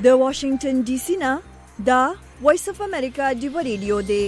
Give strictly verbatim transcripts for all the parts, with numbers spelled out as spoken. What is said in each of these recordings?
د واشنگټن ډي سي نه دا وایس اف امریکا ډیو ریډیو دی.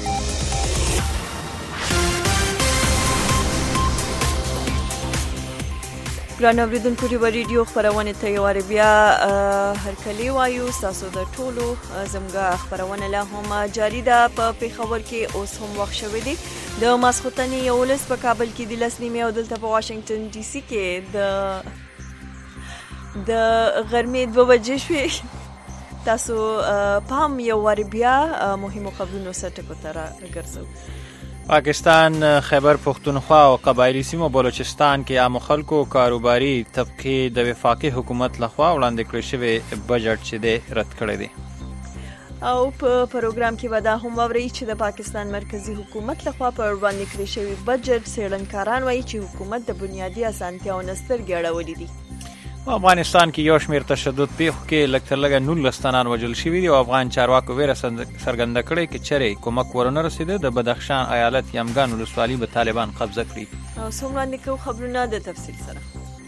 ګران اوریدونکو ډیو ریډیو خبرونه ته یو بیا هرکلی وایو. تاسو د ټولو زموږه خبرونه لا هم جاری ده. په پیښور کې اوس هم وخت شوی دی د ماسخوتنې یولس په کابل کې د لس نیمې او دلته په واشنگټن ډي سي کې د د غرمې دوه بجې شوې. تاسو په هم یو وار بیا مهمو خبرونو سره ټکو ته راګرځو. پاکستان خیبر پختونخوا او قبایلی سیمو بلوچستان کې عام خلکو کاروباري طبقې د وفاقي حکومت لخوا وړاندې کړی شوی بجټ چې دی رد کړی دی. او په پروګرام کې ودا هم ووري چې د پاکستان مرکزی حکومت لخوا پر وړاندې کړی شوی بجټ څېړنکاران وایي چې حکومت د بنیادی اسانتیاو نستر ګړولې دي. افغانستان کې یو شمېر تشدد پیښو کې لږ تر لږه نولس تنان وژل شوي دي او افغان چارواکو ویره څرګنده کړې چې چېرې کومک ورونه رسېده د بدخشان ایالت یمګان ولسوالي به طالبان قبضه کړي. او څو وړاندې کوو خبرونه د تفصیل سره.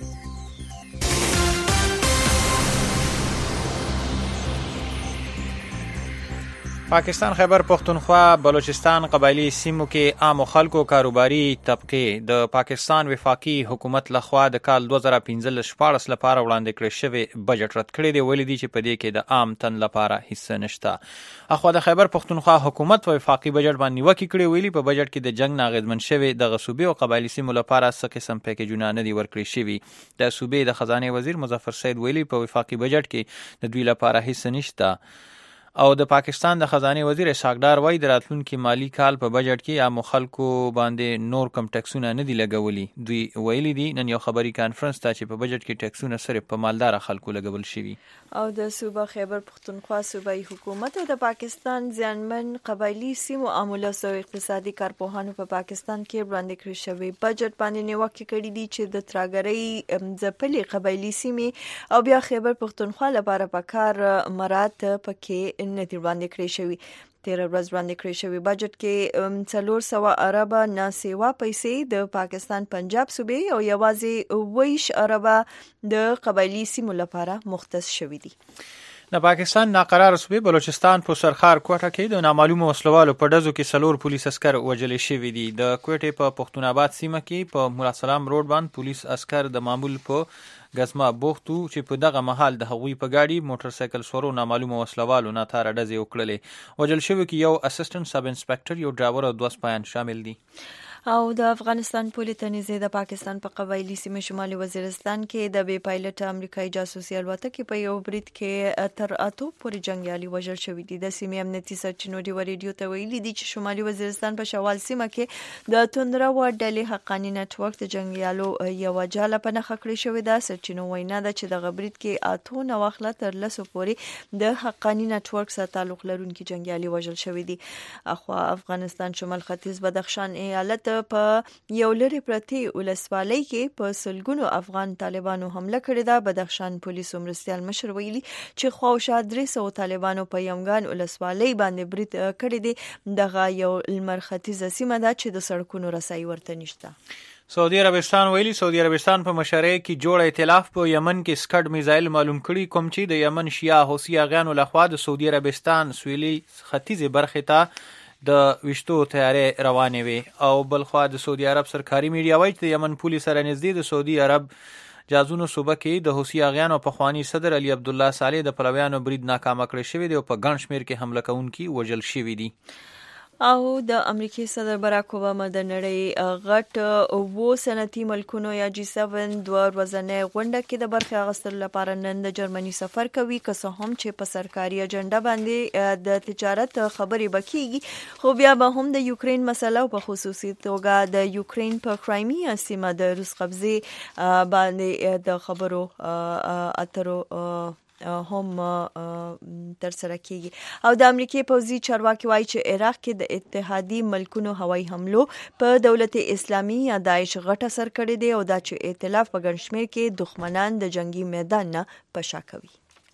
پاکستان خیبر پختونخوا بلوچستان قبایلی سیمو کې عام خلکو کاروباري طبقې د پاکستان وفاقي حکومت لخوا د کال دوه زره پنځلس شپاړس لپاره وړاندې کړی شوی بجټ رد کړی دی. ویلي دي چې په دې کې د عام تن لپاره هیڅ نشته. اخوا د خیبر پختونخوا حکومت وفاقي بجټ باندې نیوکې کړې. ویلي په بجټ کې د جنگ ناغېدمن شوی د صوبې او قبایلی سیمو لپاره څه قسم پیکیجونه نه دي ورکړي شوي. د صوبې د خزانه وزیر مظفر سید ویلي په وفاقي بجټ کې د دوی لپاره هیڅ نشته. او د پاکستان د خزانه وزیر اسحاق ډار وایي د راتلونکي مالی کال په بجټ کې عام خلکو باندې نور کم ټکسونه نه دي لګولي. دوی ویلي دي نن یو خبري کانفرنس ته چې په بجټ کې ټکسونه صرف په مالدار خلکو لګول شوي. او د صوبه خیبر پختونخوا صوبایي حکومت او د پاکستان ځانمن قبایلی سیمو عامله او اقتصادي کارپوهانو په پاکستان کې وړاندې کړی شوی بجټ باندې نیوکه کړې دي چې د تراګرۍ ځپلې قبایلی سیمې او بیا خیبر پختونخوا لپاره په کار مراد پکې نتی وړاندې کړی شوی. تیر ورځ وړاندې کړی شوی بجټ کې څلور سوه اربه ناسیوا پیسې د پاکستان پنجاب صوبې او یوازې ویش اربه د قبایلی سیمو لپاره مختص شوی دي. د پاکستان ناقرار صوبې بلوچستان په سرخار کوټه کې د نامعلومو وسلوالو په ډزو کې څلور پولیس عسکر وژل شوي دي. د کوټې په پښتون آباد سیمه کې په مولا سلام روډ باندې پولیس عسکر د معمول په غزما بوختو چې په دغه محل د هغوی په ګاډي موټر سایکل سورو نامعلومو وسلوالو ناتاره ډزې وکړلې. وژل شوي کې یو اسسټنټ سب انسپکټر، یو ډرایور او دوه سپایان شامل دي. او د افغانستان پولیس تنظیم د پاکستان په قبایلی سیمه شمالي وزیرستان کې د بې پایلټ امریکایي جاسوسي الوتکې په یو برید کې تر اتو پورې جنگیالي وژل شوي دي. د سیمې امنیتي سرچینو ډیو ریډیو ته ویلي دي چې شمالي وزیرستان په شوال سیمه کې د توندره و ډلې حقاني نتورک د جنگیالو یو جاله په نخښه کړې شوې ده. سرچینو وینا ده چې د برید کې اتو نو وخت تر لسو پورې د حقاني نتورک سره تعلق لرونکي جنگیالي وژل شوي دي. اخوا افغانستان شمال ختیځ بدخشان ایالت په یو لري پرتی ولسوالۍ کې په سلګونو افغان طالبانو حمله کړې ده. بدخشان پولیسو مرستیال مشر ویلي چې خواوشا درې سوه طالبانو په یمګان ولسوالۍ باندې برید کړی دی. دغه یو لمر ختیځه سیمه ده چې د سړکونو رسایي ورته نشته. سعودي عربستان ویلي سعودي عربستان په مشرۍ کې جوړ ائتلاف په یمن کې سکډ میزایل معلوم کړي، کوم چې د یمن شیعه حوثي اغیانو لخوا د سعودي عربستان سویلي ختیځې برخې ته د وشتو تیارې روانې وي. او بلخوا د سعودي عرب سرکاري میډیا وایي چې د یمن پولیس سره نږدې د سعودي عرب جازونو صوبه کې د حوثي اغیانو پخوانی صدر علي عبدالله صالح د پلویانو برید ناکامه کړی شوی دی او په ګڼ شمېر کې حمله کوونکي وژل شوي دي. او د امریکای صدر باراک اوباما د نړۍ غټ اوو صنعتي ملکونو یا جی سیون دوه ورځنۍ غونډه کې د برخې اخیستلو لپاره نن د جرمني سفر کوي. که څه هم چې په سرکاري اجنډا باندې د تجارت خبرې بکیږي، خو بیا به هم د یوکرین مسله او په خصوصي توګه د یوکرین په کرایمیا سیمه د روس قبضې باندې د خبرو اترو هم تر سره کیږي. او د امریکای پوځي چارواکي وایي چې عراق کې د اتحادي ملکونو هوایي حملو په دولت اسلامي یا داعش غټ اثر کړی دی او دا چې ائتلاف په ګڼ شمېر کې دښمنان د جنگي میدان نه په شا کوي.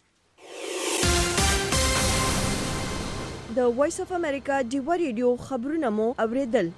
د وایس اف امریکا ډیو ریډیو خبرونه مو اوریدل.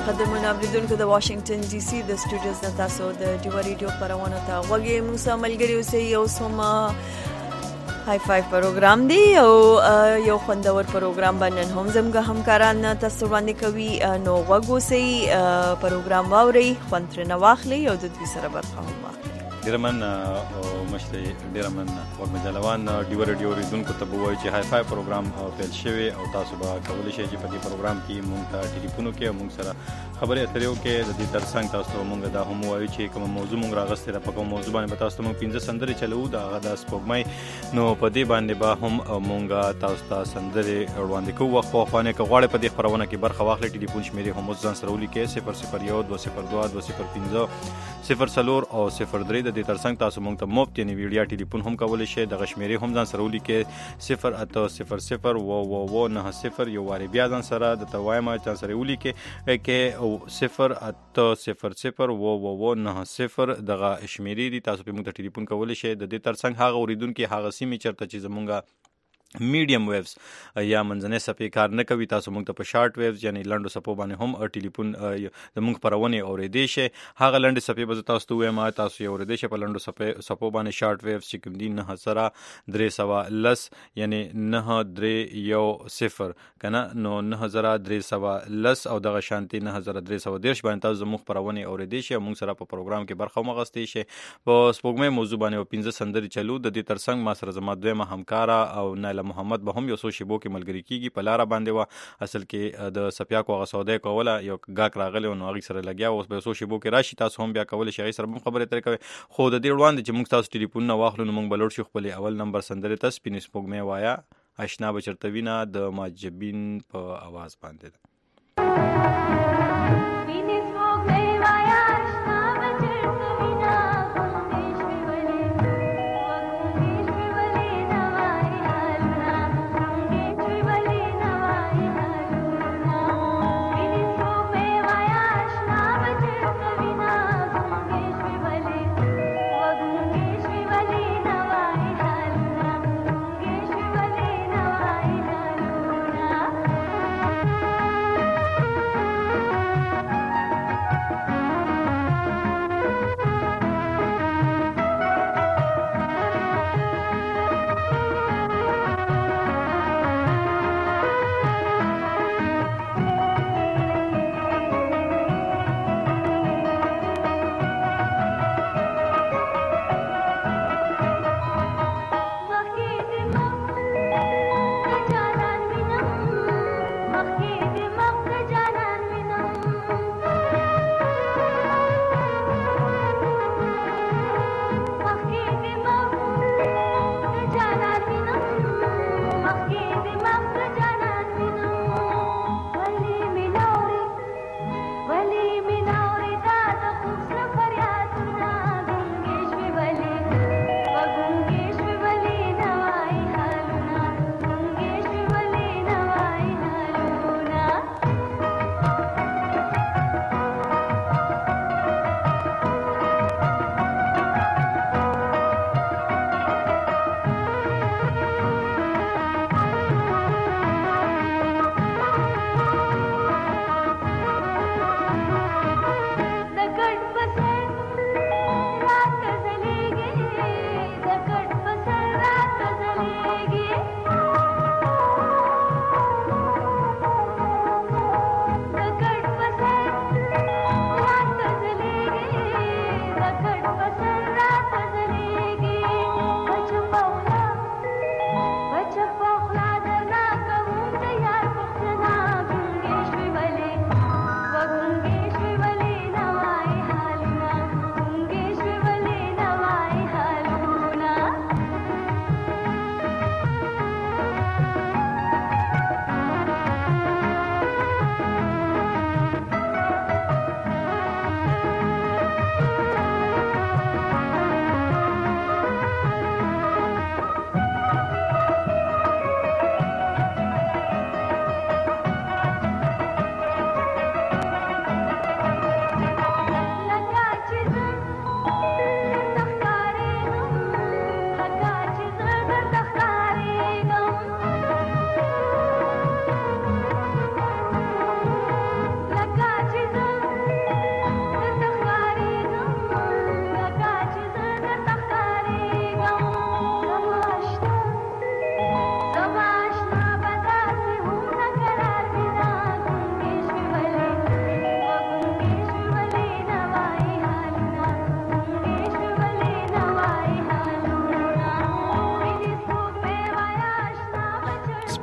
قدرمن اوریدونکو د واشنگټن ډي سي د سټوډیوز نه تاسو د ډیو ریډیو خبرونه ته غوږی موسی ملګری اوسئ. یو سم هاي فايف پروګرام دی او یو خوندور پروګرام باندې هم زموږ همکاران تاسو باندې کوي. نو غوږ اوسئ، پروګرام واورئ، خوند ترې واخلئ او د دې سره برخه هم واخلئ. ډیر من او مشته ډیر من او مجلوان ډیو ریډیو ریدونکو ته وایي چې هاي فايف پروګرام پیل شوی او تاسو به کولای شئ چې په دې پروګرام کې مونږ ته ټلیفون وکړئ او مونږ سره خبرې اترې وکړئ. د دې ترڅنګ تاسو مونږ دا هم وایو چې کوم موضوع مونږ راغستې ده، په کوم موضوع باندې تاسو مونږ پنځه سندرې چلو دا غدا سپوږمۍ، نو په دې باندې به هم مونږ تاسو ته سندرې وړاندې کوو. وخت په خوانه کې غواړئ په دې خبرونه کې برخه واخلئ، ټلیفون شمیرې هم ځان سره ولیکئ صفر صفر یو دوه صفر دوه دوه صفر پنځه صفر څلور او صفر درې. د دې ترڅنګ تاسو مونږ ته مفت یعنی ویډیا ټلیفون هم کولای شئ. د غشمیرې هم ځان سره ولیکئ صفر اته صفر صفر و و و نه صفر یو واری بیا ځان سره د توایما ځان سره ولیکئ کې او صفر اته صفر صفر و و و نه صفر دغه شمیرې دي، تاسو په مونږ ته ټلیفون کولای شئ. د دې ترڅنګ هغه اوریدونکو هغه سیمې چرته چې زمونږه میډیم ویوز یا منځنۍ صفحې کار نه کوي، تاسو موږ ته په شارټ ویوز یعنی لنډو صفحو باندې هم ټلیفون زموږ خبرونه اوریدئ شئ. هغه لنډې صفحې به تاسو ته وایم، تاسو یې اوریدئ شئ په لنډو صفحو باندې. شارټ ویوز چې کوم دي نه سره درې سوه لس یعنی نه درې یو صفر کنه، نو نه زره درې سوه لس او دغه شانتي نه زره درې سوه دېرش باندې تاسو زموږ خبرونه اوریدئ شئ. موږ سره په پروګرام کې برخه هم اخیستئ شئ. په سپوږمۍ موضوع باندې پنځه سندرې چلو. د دې ترڅنګ ما سره زما دویمه همکاره او نایله محمد به هم یو څو شیبو کې ملګری کیږي. په لاره باندې و اصل کې د سپیاکو هغه سودا کوله، یو گاک راغلی نو هغه سره لګیا اوس به یو څو شیبو کې راشي. تاسو هم بیا کولای شئ سره هم خبرې ترې کوي. خو د دې وړاندې چې موږ تاسو ټلیفون نه واخلو نو موږ بلور شو خپل اول نمبر سندرې تاسو پینې سپوږمۍ وایا آشنا بچرته وینا د ماجبین په आवाज باندې ده.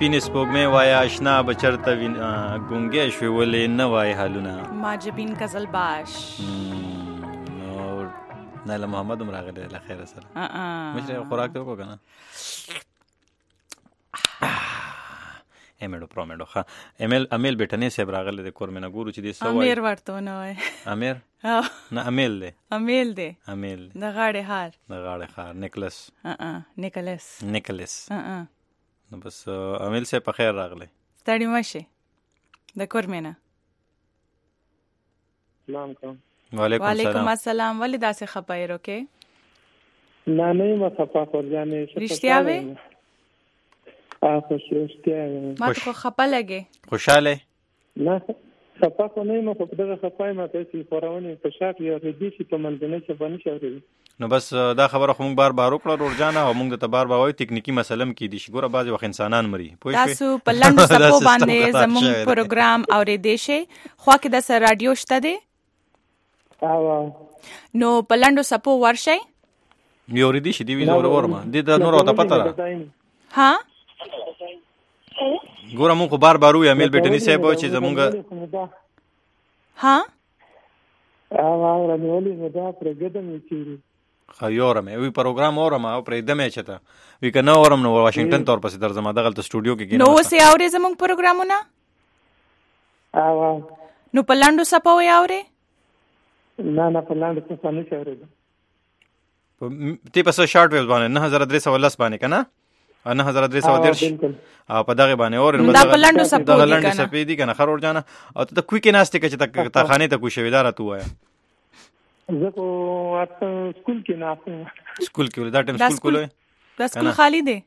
سپین سپوږمۍ وایا آشنا بچرته وین ګونګې شوې ولې نه وای حالونه ما جبین قزل باش نو ناله محمد هم راغلی له خیره سره مشره خوراک ته وکړو کنه امیل پرومېډو ښه امیل امیل بیٹنې صاحب راغلی د کور مې نه ګورو چې دې سو امیر ورته نه وای امیر نه امیل دی امیل دی امیل د غاړې هار د غاړې هار نیکلس نیکلس نیکلس نو بس امیل صاحب په خیر راغلی ستړي مشه د کور مې نه سلام کوم وعلیکم السلام وعلیکم السلام ولې داسې خپای روکې نه نه ما خپا خورځانې رښتیا وې اه خوشاله ما ته خپه لګې خوشاله نه خپا خو نه ما په دغه خپای ما ته چې فورونه په شاک یو ردی چې په منځنه کې باندې شاوري نو بس دا خبره خو موږ بار بار وکړه ورجانه او موږ د تبار باوي تکنیکی مسلم کې دي شګوره بعضی وخت انسانان مري پوه شئ تاسو په لندو سپو باندې زموږ پروګرام اورېدې شي خو کې د سر رادیو شته دی او نو په لندو سپو ورشي یو ردی شي دی وی زور ورما د نور او ته پته را ها ګوره موږ بار بار وی امیل بیٹنی صاحب چې زمونږ ها او راځولې نو دا پرګدم چې خيورم وی پروګرام اورم او پرې دمه چته وی کنه اورم نو واشنگټن تور پسې درځم دغه ته سټوډیو کې نو وسه اورې زمونږ پروګرامونه او نو په لاندو سپو یې اورې نه نه په لاندو څه نه اورې تی په شارټ ویو باندې نه هزار درې سو لس باندې کنه نه هزار درې سو درش او په دغه باندې اور دا په لاندو سپو دغه لاندې سپې دي کنه خرور جانه او ته کوی کې ناشته کې چې تا خانه ته کوی شویدار ته وایا زه کو اته سکول کې ناشته سکول کې دا ټیم سکول کولای دا سکول خالی دی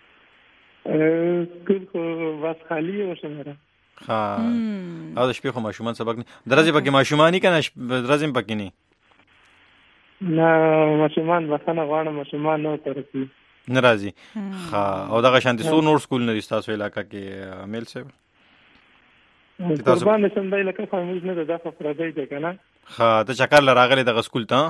سکول کو واس خالی او شمره ها او د شپې خو ماشومان سبق نه درځي پکې ماشومانی کنه درځي پکې نه نه ماشومان وسنه غواړم ماشومان نو ترسي ناراضي ها او دغه شانتي سو نور سکول نه تاسو علاقہ کې امیل صاحب تاسو باندې څنګه لکه فهموز نه ده په پردای ده کنه ها ته چکر لراغلی دغه سکول ته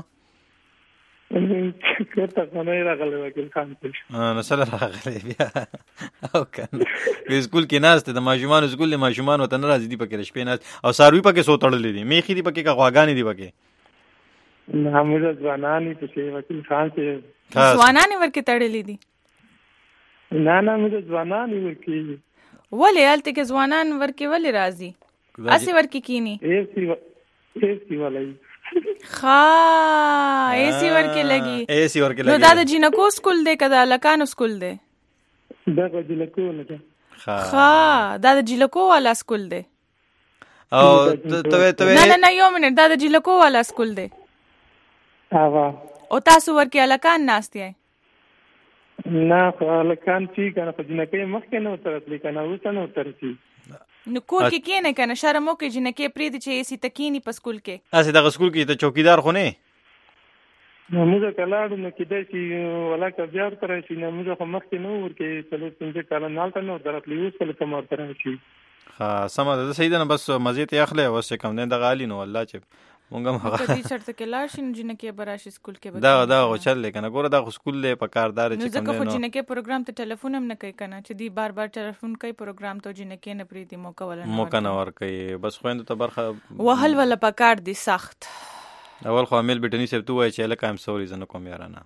کته کنه راغلی وکیل خان ته نو سره راغلی بیا او کنه په سکول کې ناست د ماجمان سکول له ماجمان وته ناراضي دي پکې شپې ناست او ساروي پکې سو تړلې دي میخي دي پکې غواګانی دي پکې نه موږ ځوانانی په وکیل خان ته ځوانانی ورکه تړلې دي نه نه موږ ځوانانی ورکه ولې الته کې ځوانان ورکه ولې راضي اسی ورکه کینی ایسی ایسی ولای خا ایسی ورکه لګي ایسی ورکه لګي نو دا د جنکو سکول دی کدا لکانو سکول دی دا د جلکو نه ده خا دا د جلکو والا سکول دی او ته ته نه نه نه یو منټ دا د جلکو والا سکول دی اوا او تاسو ورکه لکان ناستئ نه لکان چې کنه په جنکې مخکې نه وترتلی کنه اوس نه وترتي نو کور کې کینه کنه شرمو کې جنکې پری دي چې اسی تکینی په سکول کې اسه دغه سکول کې ته چوکیدار خو نه نو موږ کلاړو نو کې دای چې ولاکه بیا تر شي نو موږ خو مخکې نو ورکه څلور پنځه کال نه تل نو درتلی اوس کله کوم تر شي ها سم ده صحیح ده بس مزه ته اخله اوس کم نه د غالي نو الله چې مونږ هم هغه کدي چرته کې لاړ شین جنکې براشي سکول کې دا دا غو چل لیکنه ګوره دا سکول له پکاردار چې کوم نه نو ځکه جنکې پروګرام ته ټلیفون هم نه کوي کنه چې دی بار بار ټلیفون کوي پروګرام ته جنکې نه پری دی موقع ولنه موقع نه ور کوي بس خويند ته برخه وهل ولا پکار دي سخت اول خو امیل بیٹنی صاحب تو وای چې لکه ام سوري زنه کوم یارانه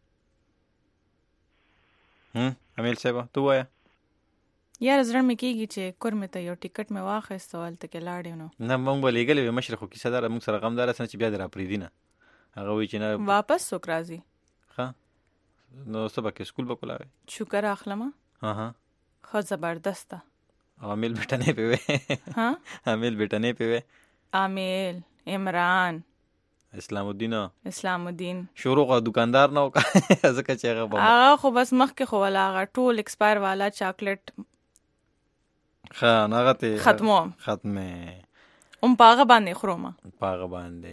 هم امیل صاحب تو وای یار زړه مې کېږي چې کور مې ته یو ټیکټ مې واخیست ولته کې لاړې نو نه مونږ به لېږلې مشرخو کیسه دار موږ سره غم دار سره چې بیا در پریدي نه هغه وی چې نه واپس څوک راځي ها نو سبا کې سکول به کولاوي شکر اخلم ها ها خو زبردست عامل بیٹنے پہ وے ها عامل بیٹنے پہ وے عامل عمران اسلام الدین اسلام الدین شروع غو دکاندار نه وکړه ځکه چې هغه هغه خو بس مخ کې خو ولا هغه ټول ایکسپایر والا چاکلیټ خا نغته ختمو ختمه ام پاغه باندې خرومه پاغه باندې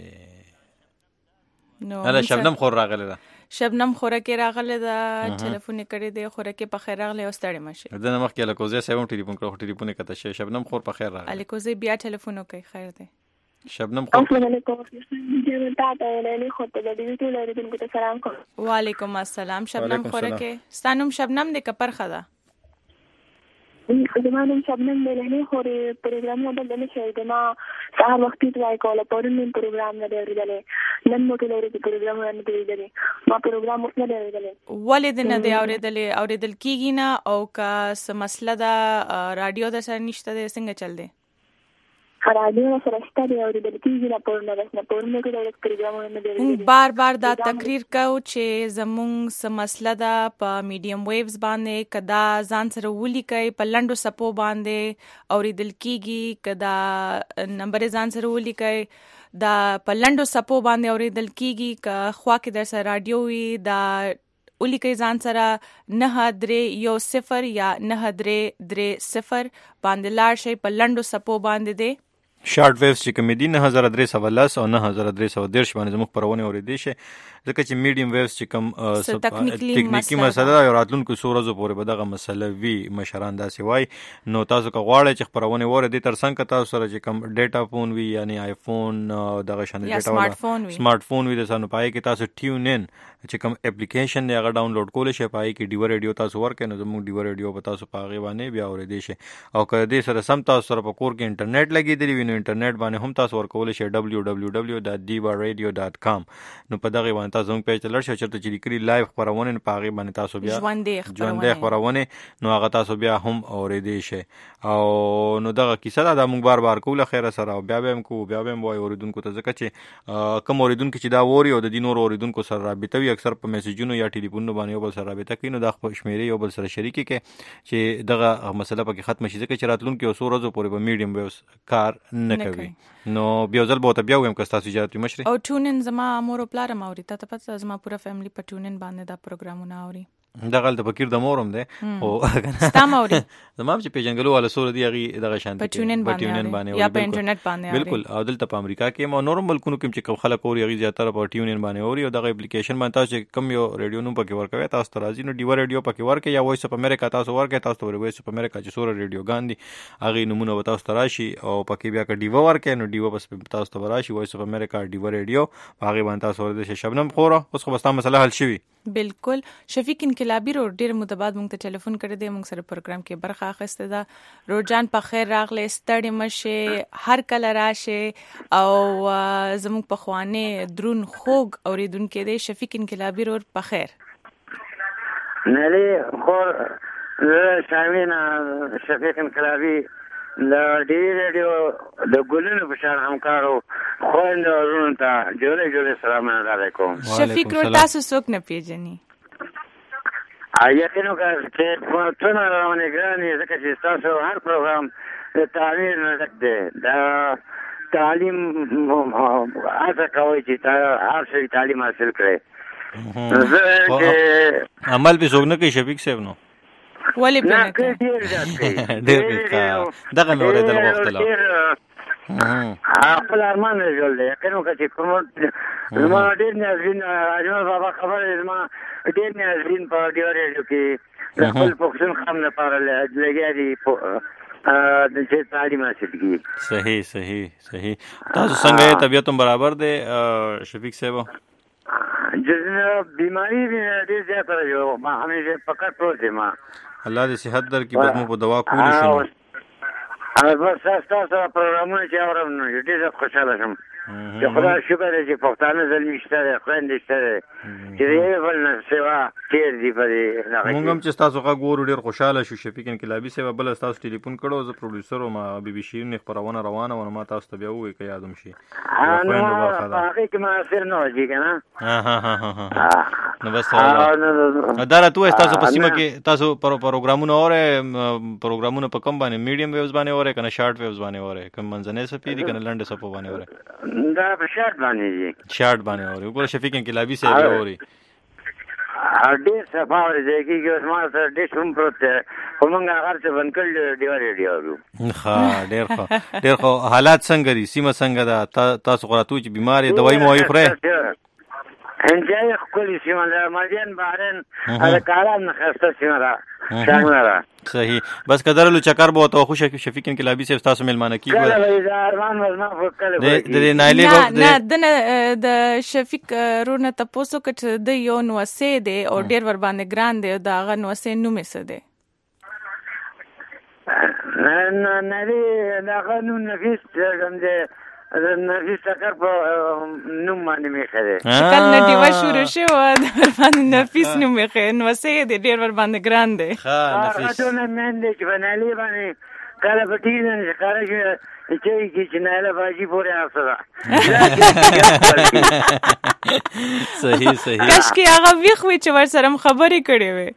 نو هله شبنم خور راغله ده شبنم خوره کې راغله ده ټلیفون کړي دی خوره کې په خیر راغله او ستړي مشه دنه مخ کې لکوزه سیمون ټلیفون کړو ټلیفون کته شه شبنم خور په خیر راغله الکوزه بیا ټلیفون کوي خیر دی شبنم خور السلام علیکم تاسو نه خو ته د دې ټول لري کو ته سلام کوم وعلیکم السلام شبنم خوره کې ستانم شبنم د کپر خدا زمانم شبنم ملهنی خوري پروګرام نه بدل شي د ما سهار وختي ټرای کوله پرون من پروګرام نه لري نن مو ټول لري پروګرام نه لري ما پروګرام اوس نه لري ولې د نه دی اوریدل اوریدل کیږي نه او کا سم مسله دا رادیو د سره نشته د څنګه چل دی رادیو سره ستاره اوریدل کیږي نه پرون نه پرون نه ټول پروګرام نه لري بار بار دا تقریر کو چې زمونږ سم مسله دا په میډیم ویوز باندې کدا ځان سره ولي کوي په لندو سپو باندې اوریدل کیږي کدا نمبر ځان سره ولي کوي دا په لندو سپو باندې اوریدل کیږي ک خوا کې در سره رادیو وي دا اولی کئی ځان سره نه درې یو صفر یا نه درې درې صفر باندې لاړ شي په لندو سپو باندې دی شارټ ویوز چې کوم دي نه هزار درې سوه لس او نه هزار درې سوه دېرش باندې زموږ خپرونې اورېدی شي ځکه چې میډیم ویوز چې کوم ټکنیکي مسله ده او راتلونکو څو ورځو پورې به دغه مسله وي مشران داسې وایي نو تاسو که غواړئ چې خپرونې واورئ تر څنګ که تاسو سره چې کوم ډیټا فون وي یعنی آیفون دغه شان ډیټا والا سمارټ فون وي د سانو پای کې تاسو ټیون ان چې کوم اپلیکیشن دی هغه ډاونلوډ کولی شئ پای کې ډیوه ریډیو تاسو ورکړئ نو زموږ ډیوه ریډیو به تاسو په هغې باندې بیا اورېدی شئ او که دې سره سم تاسو سره په کور کې انټرنیټ لګېدلی وي نو انټرنیټ باندې هم تاسو ورکولی شئ ډبلیو ډبلیو ډبلیو ډاټ دیوا ریډیو ډاټ کام نو په دغې باندې تاسو زموږ پیج ته لاړ شئ چېرته چې لیکلي لایو خپرونې په هغې باندې تاسو بیا ژوندۍ خپرونې نو هغه تاسو بیا هم اورېدی شئ او نو دغه کیسه ده دا موږ بار بار کوو له خیره سره او بیا به هم کوو بیا به هم وایو اورېدونکو ته ځکه چې کوم اورېدونکي چې دا اوري او د دې نورو اورېدونکو سره رابطه وي اکثر په میسیجونو یا ټلیفونونو باندې یو بل سره رابطه کوي نو دا خپل شمېرې یو بل سره شریکې کړي چې دغه مسله پکې ختمه شي ځکه چې راتلونکي یو څو ورځو پورې به میډیم ویوز کار نه کوي نو بیا ځل به ورته بیا ووایم که ستاسو اجازه وي مشرې او ټونن زما مور او پلار هم اوري تا ته پته زما پوره فیملی په ټونن باندې دا پروګرامونه اوري دغه د فقیر د مورم دی او ستا موري زما چې پیژنګلو والا سور دی هغه دغه شان په ټونن باندې یا په انټرنیټ باندې بالکل او دلته په امریکا کې مو نورم ملکونو کې چې خلک اوري هغه زیاتره په ټونن باندې اوري او دغه اپلیکیشن باندې تاسو چې کم یو ریډیو نو پکې ورکوي تاسو ته راځي نو ډیو ریډیو پکې ورکوي یا وایس اپ امریکا تاسو ورکوي تاسو ته وایس اپ امریکا چې سور ریډیو ګاندي هغه نمونه و تاسو ته راشي او پکې بیا ک ډیو ورکوي نو ډیو بس تاسو ته راشي وایس اپ امریکا ډیو ریډیو هغه باندې تاسو ورته شبنم خوره اوس خو بس مسله حل شوی بالکل شفیق انقلابی رو ډیر متباد مونږ ته ټلیفون کړی دی مونږ سره پروګرام کې برخه اخیسته ده روجان په خیر راغله ستړي مشه هر کله راشه او زموږ په خوانه درون خوګ اوریدونکو دی شفیق انقلابی رو په خیر نلی خور شامین شفیق انقلابی د ډی ریډیو د ګلونو په شان همکارو خوند ورونو ته جوړې جوړې سلام علیکم شفیق رو تاسو څوک نه پیژني یقینو چې په ټول روانه ګرانې ځکه چې تاسو هر پروګرام د تعلیم نه ډک دی د تعلیم هڅه کوئ چې هر څه تعلیم حاصل کړئ عمل به څوک نه کوي شفیق صاحب نو ولی نه په ډیر ډیر ډېر ښه دغه مې اورېدل غوښتله خپل ارمان یې جوړ دی یقینو چې کوم زما ډېر ناظرین اجمل بابا خبره زما ډېر ناظرین په ډیو ریډیو کې د خپل پښتون خام لپاره لګیا دي د چې تعلیم حاصل کړي صحیح صحیح صحیح تاسو څنګه طبیعت هم برابر دی شفیق صاحب جس بیماری ډېر زیاته یو ما همیشه فقط پروت یم الله دې صحت درکړي بس مو په دوا کولی شو او بس تاسو سره پروګرامونه چې اورم نو ډېر خوشاله شم چې خدای شکر دی چې پښتانه زلمی شته دی خویندې شته دی چې د یوې بل نه سوا تېر دي په دې مونږ هم چې ستاسو غږ ورو ډېر خوشحاله شو شفیق انقلابي صاحب بله ستاسو ټلیفون کړو زه پروډیوسر وم بي بي شیرین خپرونه روانه وه نو ما تاسو ته بیا ووایي که یاد هم شي نو په هغې کې مؤثر نه وځي که نه نو بس دا راته ووایه ستاسو په سیمه کې تاسو پروګرامونه اورئ پروګرامونه په کوم باندې میډیم ویوز باندې اورئ که نه شارټ ویوز باندې اورئ که منځنۍ څپې دي که نه لنډې څپو باندې اورئ دا په شارټ باندې دي شارټ باندې اوري وګوره شفیق انقلابي صاحب اوري ډېر صفا اورېدی کېږي اوس ما سره ډېر هم پروت دی خو موږ هغه څه بند کړل ډیو ریډیو اورو ښه ډېر ښه ډېر ښه حالات څنګه دي سیمه څنګه ده تاسو خو راته وایي چې بیمار یې دوایي موایي خورئ انجای ښکلې سیمه ده مدین بحرین د کاران نه ښایسته سیمه ده څنګه ده صحیح بس کدرلو چکر به ورته خو شفیق انقلابي صاحب تاسو میلمانه کیږي کله به دا ارمان وزما فکر د د نایلې نه د د شفیق رونه تاسو کټ د یو نو سه دی او ډیر ور باندې ګران دی دا غ نو سه نو مس دی نه نه دا قانون نفیس کوم دی نفیس تکر په نوم باندې مې خره کله نه دیوا شروع شو د باندې نفیس نوم یې خې نو سه دې ډیر ور باندې ګران دی ها نفیس ټول مې دې چې بنالي باندې کله په ټی وی نه ښکارا شي چې چې چې نه له باجی پورې اوسه صحیح صحیح کاش کې هغه ویخ وی چې ور سره خبرې کړې وې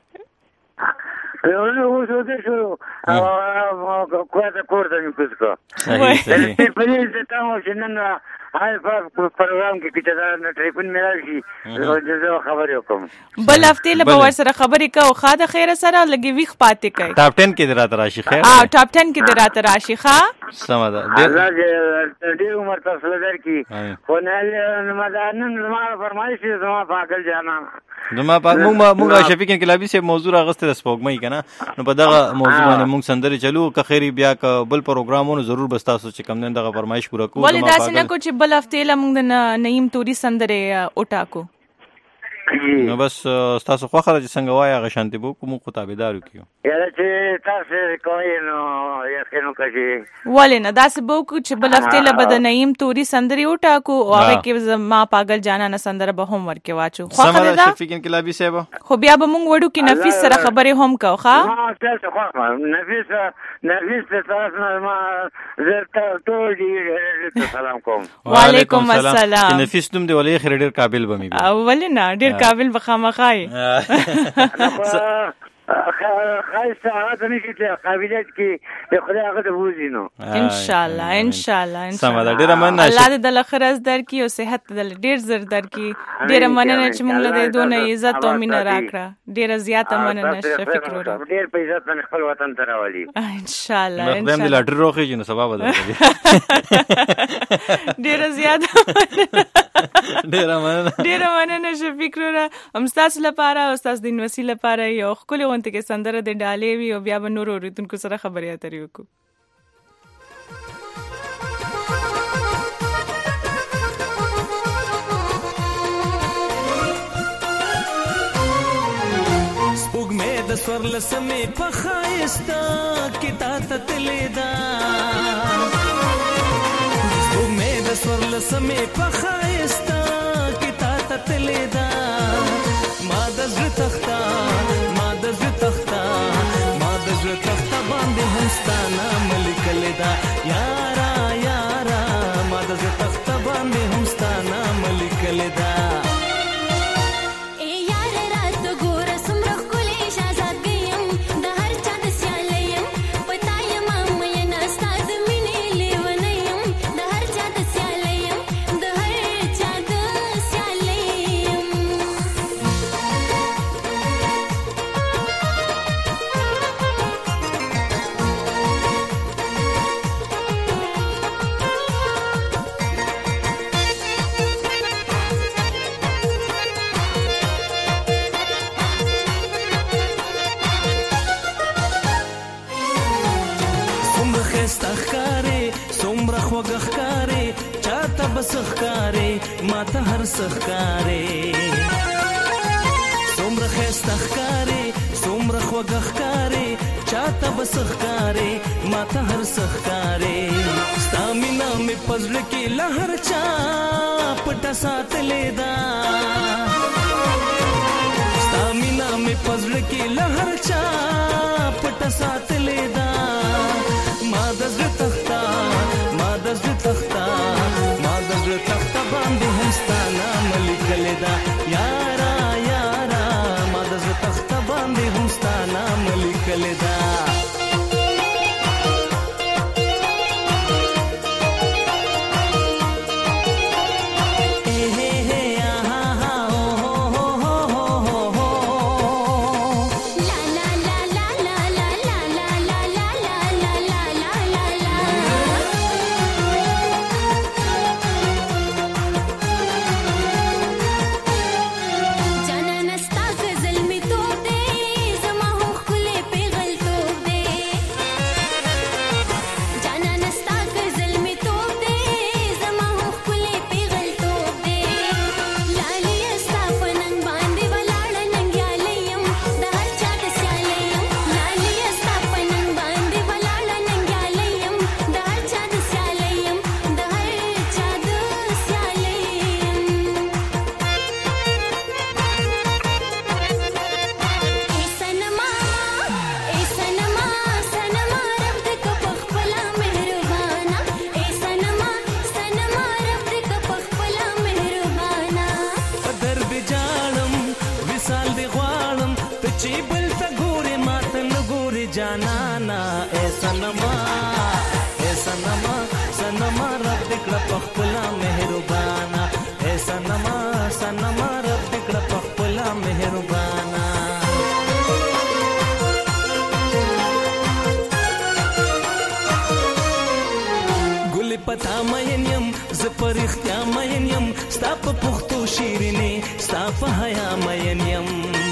نو زه دې شو او کوه کور ته نیوز کو صحیح صحیح په دې ته تاسو چې نن هاي په پروګرام کې چې دا ټریپن ملال شي زه خبرې وکم بل هفته له ور سره خبرې کو خاطر خیر سره لګي ویخ پاتې کوي ټاپ ټن کې درات راشي خیر اه ټاپ ټن کې درات راشي ښا سم ده ډېر ډېر عمر تاسو لري خو نه مدانن ما فرمایش زما پاکل جانا زما پاک موږ موږ شفیق انقلابی سے موضوع راغسته د سپوږمۍ کنه نو په دغه موضوع باندې موږ سندري چلو که خیری بیا ک بل پروګرامونو ضرور بس تاسو چې کم نه دغه فرمایش پوره کوو ولې داسې نه کو چې بل هفته له موږ نه نیم توري سندره اوټاکو نو بس تاسو خو خرج څنګه وای هغه شانتي بو کوم خو تابعدارو کیو یاره چې تاسو کوی نو یقینو کوي ولې نه داسې بو چې بل هفته له بد نیم توري سندري اوټاکو او هغه کې ما پاگل جانا نه سندره به هم ورکه واچو خو خدای دا شفیق انقلابی صاحب خو بیا به مونږ وړو کې نفیس سره خبرې هم کو ښا ما تاسو خو نفیس نفیس تاسو ما زرت ټول دې سلام کوم وعلیکم السلام نفیس تم دی ولې خیر ډیر قابل بمی اول نه ډیر قابل بخامخای خاصه هغه نشي ته قابلیت کې خدای هغه ته وزینو ان شاء الله ان شاء الله ان شاء الله ډیر مننه الله دې د لخرز در کی او صحت دل ډیر زر در کی ډیر مننه چې موږ له دونه عزت او مینه راکړه ډیر زیاته مننه شفیق ورو ډیر په عزت باندې خپل وطن ته راولي ان شاء الله ان شاء الله لاټر روخي جن سبب بدل ډیر زیاته ډیر مننه ډیر مننه شفیق ورو هم تاسو لپاره او تاسو د انوسی لپاره یو خپل ته کې سندره د ډالې وی او بیا به نور اوریدونکو سره خبرې اترې وکړو سپوږمۍ د سورلسمې په ښایسته کې تا ته تللې ده سپوږمۍ د سورلسمې په ښایسته کې تا ته تللې ده ما د زړه تخته تختا ما د زړه تخته باندې همستانه ملکلې ده یارا یارا ما د زړه تخته باندې همستانه ملکلې ده وګخکارې چاته بسخکارې ماته هر سخکارې څومره ښایسته ښکارې څومره خوږه ښکارې چاته بسخکارې ماته هر سخکارې ستا مینه مې په زړه کې له هر چا پټه ساتلې ده ستا مینه مې په زړه کې له هر چا پټه ساتلې ده ما د زړه تخته ما د زړه تخته ما د زړه تخته باندې همستانه ملکلې ده یارا یارا ما د زړه تخته باندې همستانه ملکلې ده جانا نستا غزل می تو دے زما هو خله پیغل وای بل ته ګورې ماته نه ګورې جانانا اے سنما اے سنما سنما رب دې کړه په خپله مهربانا اے سنما سنما رب دې کړه په خپله مهربانا ګل پتا مین یم ز پر اختیا مین یم ستا په پښتو شیرینې ستا په حیا مین یم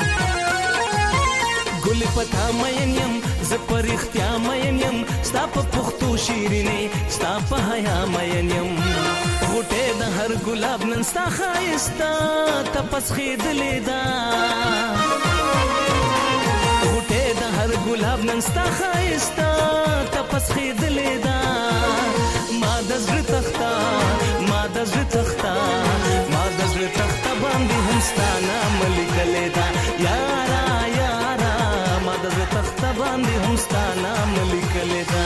ګل پتا مین یم ز پر اختیا مین یم ستا په پښتو شیرینې ستا په حیا مین یم غوټه د هر ګلاب نن ستا ښایسته تپس خېدلې ده غوټه د هر ګلاب نن ستا ښایسته تپس خېدلې ده ما د زړه تخته ما د زړه تخته ما د زړه تخته باندې هم ستا نام لیکلې ده یارا یارا ما د زړه تخته باندې هم ستا نام لیکلې ده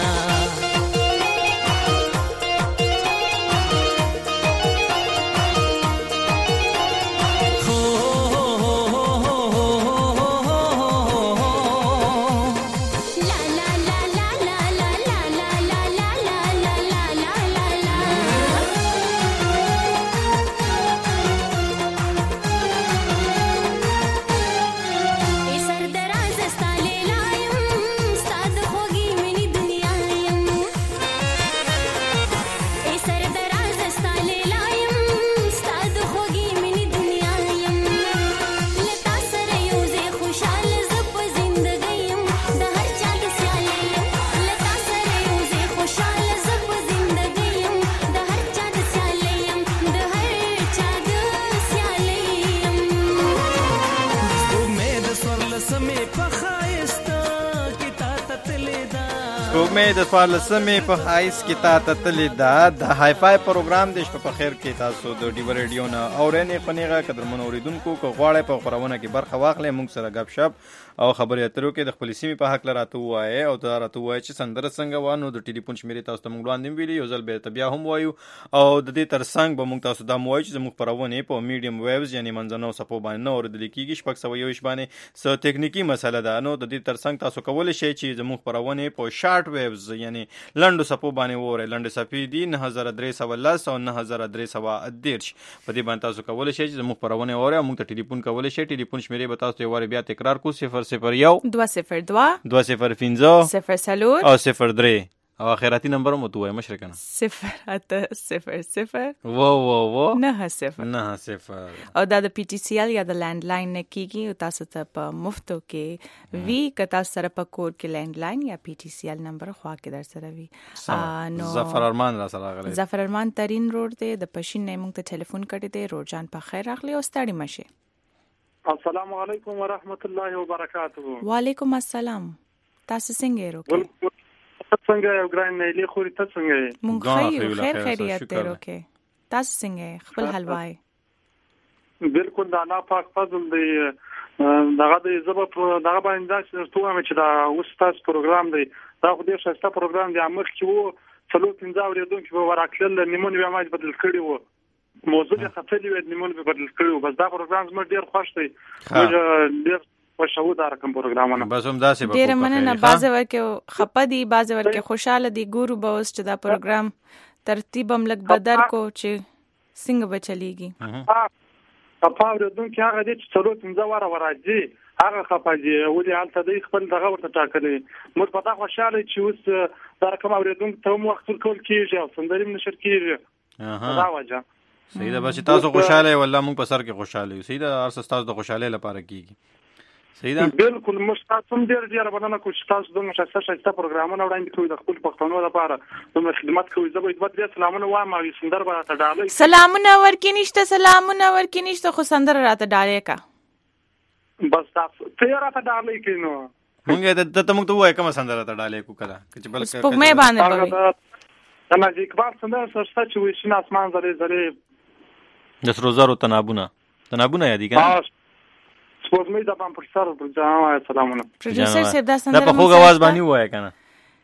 سپوږمۍ د څوارلسمې په ښایست کې تا ته تللې ده د های فای پروګرام د شپه په خیر کې تاسو د ډیو ریډیو نه اورئ خنیغه قدرمنو اوریدونکو که غواړئ په خپرونه کې برخه واخلئ موږ سره غپ شپ او خبرې اترو کې د خپل سیمې په حق راته ووایئ او دا راته ووایئ چې سندره څنګه وه نو د ټلیفون شمېرې تاسو ته موږ وړاندې ویلي یو ځل بېرته بیا هم وایو او د دې تر څنګ به موږ تاسو دا ووایو چې زموږ خپرونې په میډیم ویوز یعنې منځنو څپو باندې نه اورېدل کېږي شپږ سوه یوویشت باندې څه تکنیکي مسله ده نو د دې تر څنګ تاسو کولی شئ چې زموږ خپرونې په شارټ ویوز یعنې لنډو څپو باندې واورئ لنډې څپې دي نهه زره درې سوه لس او نهه زره درې سوه دېرش په دې باندې تاسو کولی شئ چې زموږ خپرونې واورئ او موږ ته ټلیفون کولی شئ ټلیفون شمېرې به تاسو ته یو وارې بیا تکرار کړو صفر صفر یو دوه صفر دوه دوه صفر پنځه صفر څلور او صفر درې او آخراتي نمبر هم ورته ووایه مشره که نه صفر اته صفر صفر و و و نهه صفر نهه صفر او دا د پی ټي سی ایل یا د لینډ لاین نه کېږي او تاسو ته په مفتو کې وي که تاسو سره په کور کې لینډ لاین یا پی ټي سی ایل نمبر خوا کې در سره وي نو ظفر ارمان را سره راغلی ظفر ارمان ترین روډ دی د پښین نه موږ ته ټلیفون کړی دی روډ جان په خیر راغلی او ستړي مشه السلام علیکم ورحمت الله وبرکاته وعلیکم السلام تاسو څنګه یې روکه څنګه یو ګران نه لې خوري ته څنګه یې مونږ خیر خیر خیریت دی روکه تاسو څنګه خپل حلوای بالکل دا الله پاک فضل دی دغه د زبر دغه باندې دا چې توه چې دا اوس تاسو پروګرام دی دا خو ډیر ښه پروګرام دی امر کې وو څلو پنځه ورېدونکو به ورکړل نیمون بیا ما بدل کړی وو موضوع یې خپلې وې نیمون به بدل کړی وو بس دا پروګرام زما ډیر خوښ دی ډیر خوشاله دار کوم پروګرامونه بس هم داسې به ډیر مننه باز ورکه خپه دي باز ورکه خوشاله دي ګورو به اوس چې دا پروګرام ترتیب هم لګ بدر کو چې څنګه به چلیږي په پاوردونکو هغه دې چې څلور پنځه واره ورځي هغه خپاجي ولې حالت دی خپل دغه ورته ټاکلې موږ په تا خوشاله چې اوس دا کوم اوریدونکو ته مو وخت ورکول کیږي او سندري نشر کیږي دا وجه صحیح ده بس تاسو خوشاله والله موږ په سر کې خوشاله یو صحیح ده هر څه تاسو د خوشاله لپاره کیږي صحیح ده بالکل مستاسم ډیر ډیر بنانه کوم چې تاسو دغه شخصه شخصه پروګرامونه وړاندې کوي د خپل پښتنو لپاره نو خدمت کوي زه به دوه سلامونه وایم او سندر به راته ډالې سلامونه ورکې نشته سلامونه ورکې نشته خو سندر راته ډالې کا بس تاسو ته راته ډالې کینو مونږ ته ته موږ ته وای کوم سندر راته ډالې کو کړه چې بل څه په مې باندې کوي دا ماجیک بار سندر سرسته چې وښینه اسمان زری زری د سروزارو تنابونه تنابونه یادی کنه سپوږمۍ د پام پر سر پر ځان سلامونه پروډوسر صاحب دا سندره دا په خوږ आवाज باندې وای کنه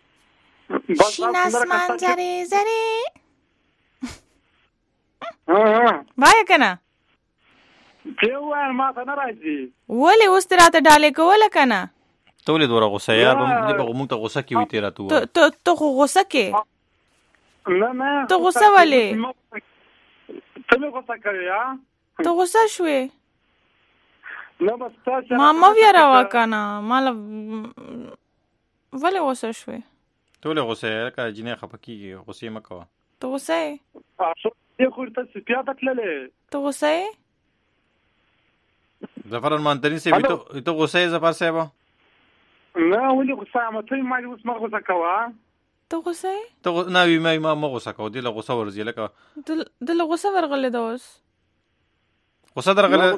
شین اسمان زری زری ها ها وای کنه چې وای ما ته نه راځي ولې اوس تر راته ډالې کوله کنه ټولې دوره غوسه یار به موږ ته غوسه کوي تیرا تو ته ته خو غوسه کې نه نه ته غوسه ولې ته مې غوسه کوي ها ته غوسه شوې نه بس تاسو ما مو بیا راوا کنه مال ولې غوسه شوې ټولې غوسه یار کا جنې خپکیږي غوسه مکو ته غوسه تاسو یې خو ته سپیا تللې ته غوسه ظفر المانتری سے بھی تو تو غصہ ہے ظفر صاحب نه ولې غوسه ما ته ما اوس ما غوسه کوه ته غوسه ته نه وی ما ما ما غوسه کو دی له غوسه ورځي لکه د د غوسه ورغله دا اوس غوسه درغله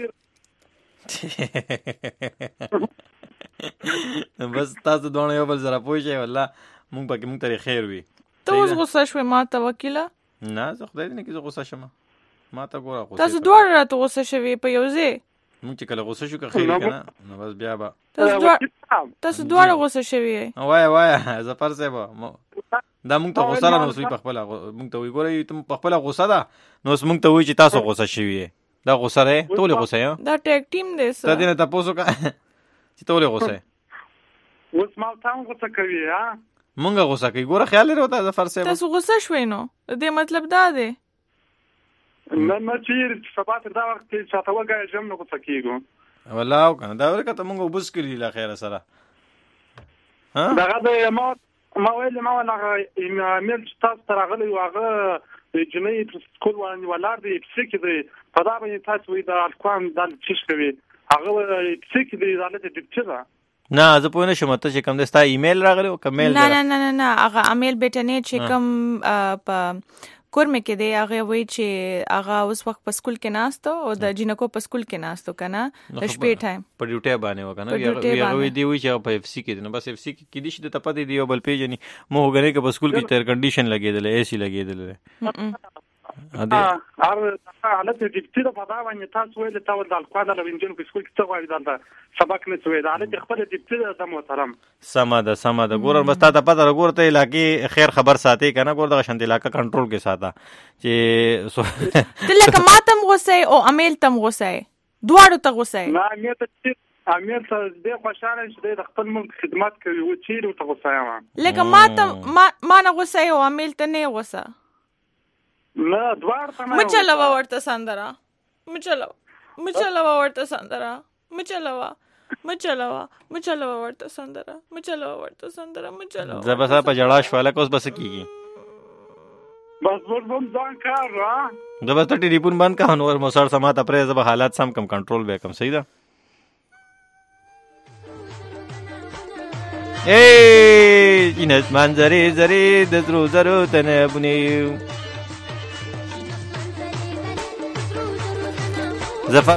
بس تاسو دونه یو بل زرا پوښی والله مونږ پکې مونږ ته خیر وي ته اوس غوسه شوې ما ته وکیله نه زه خدای دې نه کې غوسه شمه ما ته ګوره غوسه تاسو دوه راته غوسه شوي په یو ځای مونږ چې کله غوسه شو که خیر کنه نو بس بیا به تاسو دوه تاسو دوه غوسه شوي وای وای ظفر صاحب دا مونږ ته غوسه نه وسوي په خپل مونږ ته وی ګوره ته په خپل غوسه ده نو مونږ ته وی چې تاسو غوسه شوي دا غوسه ده ټول غوسه یا دا ټیک ټیم دی سر دې نه تاسو کا چې ټول غوسه اوس ما ته غوسه کوي ها مونږ غوسه کوي ګوره خیال لري وته ظفر صاحب تاسو غوسه شوي نو دې مطلب دا دی نه نه چې سبا تر دا وخت چې تاسو وګورئ چې موږ غوسه کیږو والله کنه دا ورکه ته مونږ وبس کړی لا خیر سره ها دا غدا ما ما ویل ما ولا ایمیل چې تاسو ته راغلی واغه د جنۍ په سکول باندې ولر دی چې دی په دا باندې تاسو وی دا الکوان د چیش کوي هغه چې دی حالت ډیپچره نه زه پوه نه شم ته چې کوم دستا ایمیل راغلی او کومل نه نه نه نه هغه ایمیل بیٹنه چې کوم په کورمه کې دی هغه وی چې هغه اوس وخت په سکول کې ناستو او د جنکو په سکول کې ناستو کنه د شپې ټایم په ډیوټي باندې وکنه هغه وی دی وی چې په اف سی کې نو بس اف سی کې دي چې ته پته دی یو بل پیجنی مو وګورې کې په سکول کې تر کنډیشن لګیدل اے سی لګیدل ا ار حالت ډیپټي په دا باندې تاسو ویل تاسو د الکوان د وینجن په سکول کې څه وایي دا سبق نه سوي دا حالت خپل ډیپټي د محترم سما ده سما ده ګور بس تا ته پته ګورته علاقې خیر خبر ساتي کنه ګور د شانت علاقې کنټرول کې ساته چې دلته ماتم غوسه او امیل تم غوسه دواړو ته غوسه نه امیر ته امیر ته دې خوشاله چې د خپل ملک خدمت کوي او چیرې ته غوسه یم لکه ماتم ما نه غوسه او امیل ته نه غوسه نه دوار ته نه مچلوا ورته سندرا مچلوا مچلوا ورته سندرا مچلوا مچلوا مچلوا ورته سندرا مچلوا ورته سندرا مچلوا زبسا په جړا شواله کوس بس کیږي بس ور بم ځان کار را زبسا ته ټلیفون بند کا نور مسار سما ته پرې زب حالات سم کم کنټرول به کم صحیح ده اے جنت منظره زری د درو زرو تنه بنیو زفر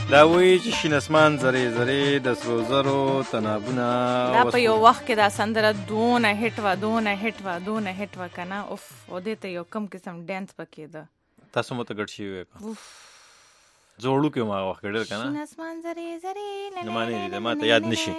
دا وایي چې شین اسمان زری زری د سرو زرو تنابونه دا په یو وخت کې دا سندره دونه هټ وا دونه هټ وا دونه هټ وا کنه اوف او دې ته یو کم قسم ډانس پکې ده. تاسو مو ته ګډ شي وې زوړو کې ما وخت ګډر کنه شین اسمان زری زری نه معنی دې ما ته یاد نشي.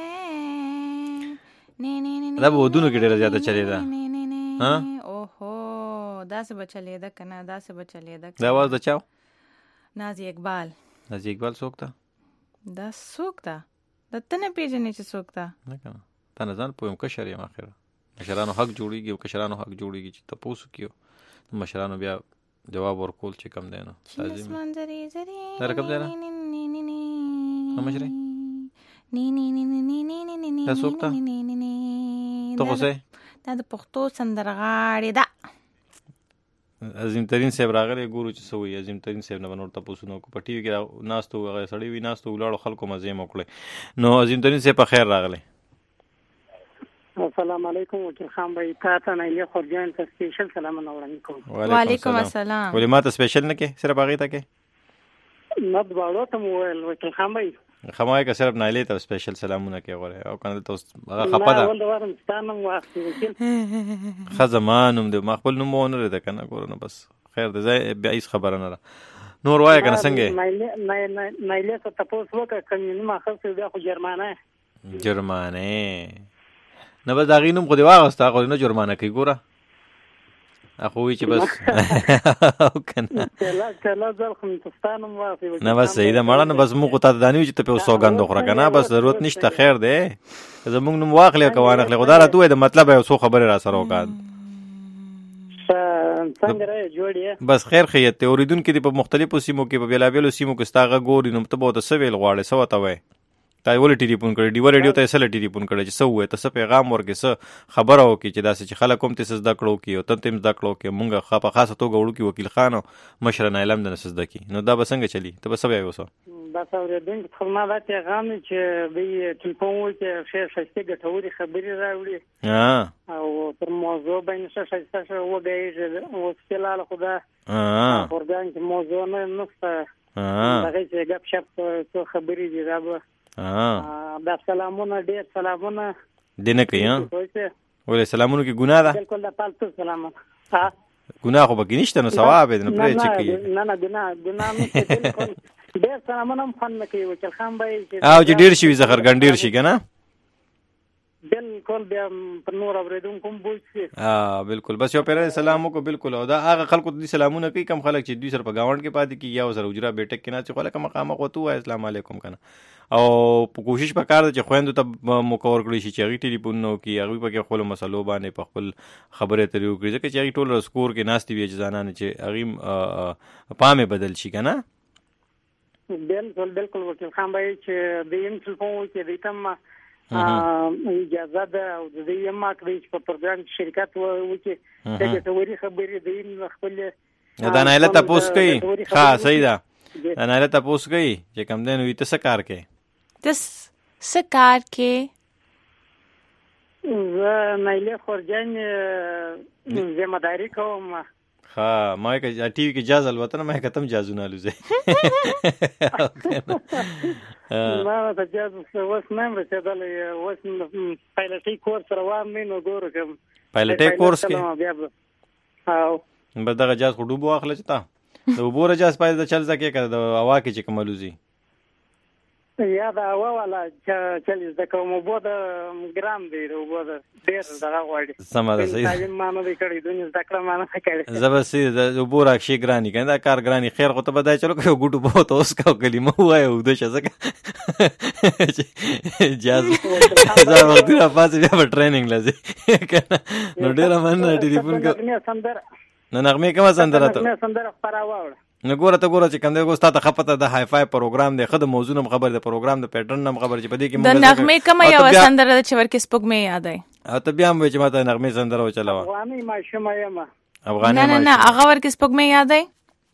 دا به ودونو کې ډېر زیاته چلی ده. ها اوهو دا څه بچلې ده کنه دا څه بچلې ده. دا आवाज د چاو؟ نازي اقبال. نازي اقبال څوک ده؟ دا څوک ده؟ د تنه پیژنې چې څوک ده؟ نه کنه تا نه ځان پویم کشر یم اخره. مشرانو حق جوړیږي او کشرانو حق جوړیږي چې تاسو کیو مشرانو بیا جواب ورکول چې کم دی نو لازم منظرې زری دا رقم دی نه مشرې نی نی نی نی نی نی نی نی دا څوک ده؟ ته خو سه دا د پښتو سندرغاړې ده. عظیم ترین صاحب راغلی ګورو چې سوی عظیم ترین صاحب نه بنور تاسو نو کو پټیو کې ناستو هغه سړی وی ناستو ولاړو خلکو مزه مو کړی نو عظیم ترین صاحب په خیر راغلی. السلام علیکم وکیل خان بھائی تاسو نه یې خورجان ته سپیشل سلام نو وړاندې کوم. وعلیکم السلام. ولې ما ته سپیشل نه کې صرف هغه ته کې نه باړو ته ویل وکیل خان بھائی خمای که صرف نایلی ته سپیشل سلامونه کې غوړې او کنه ته هغه خپه ده. ول ورم ستانم واسي وکیل خزمانم دې مخبل نو مونږ نه ده کنه ګورنه بس خیر دې ځای بیا هیڅ خبره نه ده نور وای کنه څنګه نایلی نایلی ته تاسو وکړه کنه ما خاصه بیا خو جرمانه جرمانه نه بس داغې نوم خو دې واغسته خو نه جرمانه کوي ګوره اخو وی چې بس کنه نه بس صحیح ده مړه نه بس موږ ته دانیو چې ته په سوګند خوره کنه بس ضرورت نشته خیر ده زموږ نوم واخلې کوانه خلې خدای راته د مطلب یو څو خبره را سره وکړ څنګه راځي جوړیه بس خیر خیت ته اوریدونکو په مختلفو سیمو کې په بیلابیلو سیمو کې ستاغه ګوري نو ته به ته سویل غواړې سو ته وای تا ول ټلیفون کړی دی ور ریډیو ته سره ټلیفون کړی چې سو وې ته څه پیغام ورکې څه خبره وکړي چې داسې چې خلک هم ته زده کړو کې او ته تم زده کړو کې مونږه خاصه خاصه توګه وړو کې وکیل خان مشر نه علم د نسزده کې نو دا به څنګه چلی ته به سبا یو څه دا اوریدونکو خدمت دا پیغام چې به ټلیفون وکړي شې شې ګټوري خبري راوړي ها او پر موضوع باندې څه څه څه وګړي او سپیلاله خدا ها ورګان چې موضوع نه نوسته ها هغه چې غب شپ څه خبري دي راو ها دا سلامونه ډېر سلامونه دینه کوي ها ولې سلامونه کې ګناه ده بالکل دا پالتو سلامونه ها ګناه خو بګی نشته نو ثواب دې نه پرې چې کوي نه نه ګناه ګناه نه بالکل ډېر سلامونه هم خان نه کوي وکیل خان بھائی او چې ډېر شي زخر ګنډیر شي کنه بالکل بیا پر نور اوریدونکو هم بوځي ها بالکل بس یو پیره سلامو کو بالکل او دا هغه خلکو دې سلامونه کوي کم خلک چې دوی سر په گاوند کې پاتې کی یا سر اجرا بیٹک کې نه چې خلک مقام غوتو السلام علیکم کنه او په کوشش وکړ چې خويندو ته مکور کړی شي چې هغه ټلیفون نو کې هغه په کې خپل مسلو باندې په خپل خبره تریو کړی چې هغه ټول سکور کې ناشتي وی ځانانه چې هغه پامه بدل شي کنه بالکل بالکل وکیل خان بھائی چې د یم ټلیفون کې د تم اجازه ده او د دې ما کړی چې په پروګرام شرکت وکړي چې ته وری خبرې دین خپل دا نه لته پوس کوي ها صحیح ده دا نه لته پوس کوي چې کم دین وي ته څه کار کوي ته څه کار کوي زه نایله خورجان ذمہ داری کوم ها ما کې ټي وي کې جاز البته ما کتم جازونه لوزه ما ته جاز وس نه رسیدلې وس پایلټي کورس روان نه نو ګور کوم پایلټي کورس کې او بس دغه جاز خو ډوبو اخلي چتا د وبوره جاز پای د چل ځکه کړه د هوا کې چې کوملوزي یا دا هوا والا چې چل د کوم وبو د ګرام دی وبو د ډیر دغه غواړي سم ده صحیح دا مانو دی کړی دنیا ذکر مانو کړی زبسي د وبوره شي ګرانی کنده کار ګرانی خیر خو ته بدای چلو کو ګټو بہت اوس کا کلمه وایو د شزکه جاز زه وخت را پاسه بیا په ټریننګ لازم کنه نو ډیر من ټلیفون کو نه نغمه کوم سندره ته سندره خبراوړ نه ګوره ته ګوره چې کنده ګوستا ته خپته د های فای پروګرام دی خد موضوع نم خبر د پروګرام د پیټرن نم خبر چې پدې کې د نغمه کوم یو سندره چې ورکه سپوږ مې یاد ای او ته بیا مې چې ماته نغمه سندره وچلاوه افغاني ماشومه یم افغاني نه نه نه هغه ورکه سپوږ مې یاد ای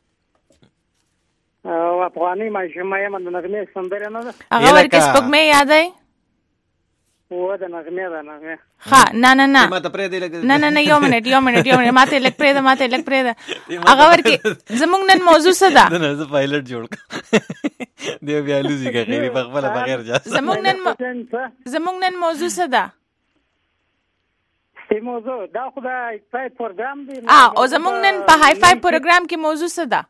او افغاني ماشومه یم د نغمه سندره نه هغه ورکه سپوږ مې یاد ای و د نغمه ده نغمه ها نه نه نه ما ته پرې دی لګ نه نه نه یو منټ یو منټ یو منټ ماته لګ پرې ده ماته لګ پرې ده هغه ورکی زمونږ نن موضوع څه ده؟ نه زه پایلټ جوړ کړم دی بیا لوزي کوي په خپل بغیر جاس زمونږ نن زمونږ نن موضوع څه ده؟ سی موضوع دا خو دا فای پروګرام دی ا او زمونږ نن په هاي فای پروګرام کې موضوع څه ده؟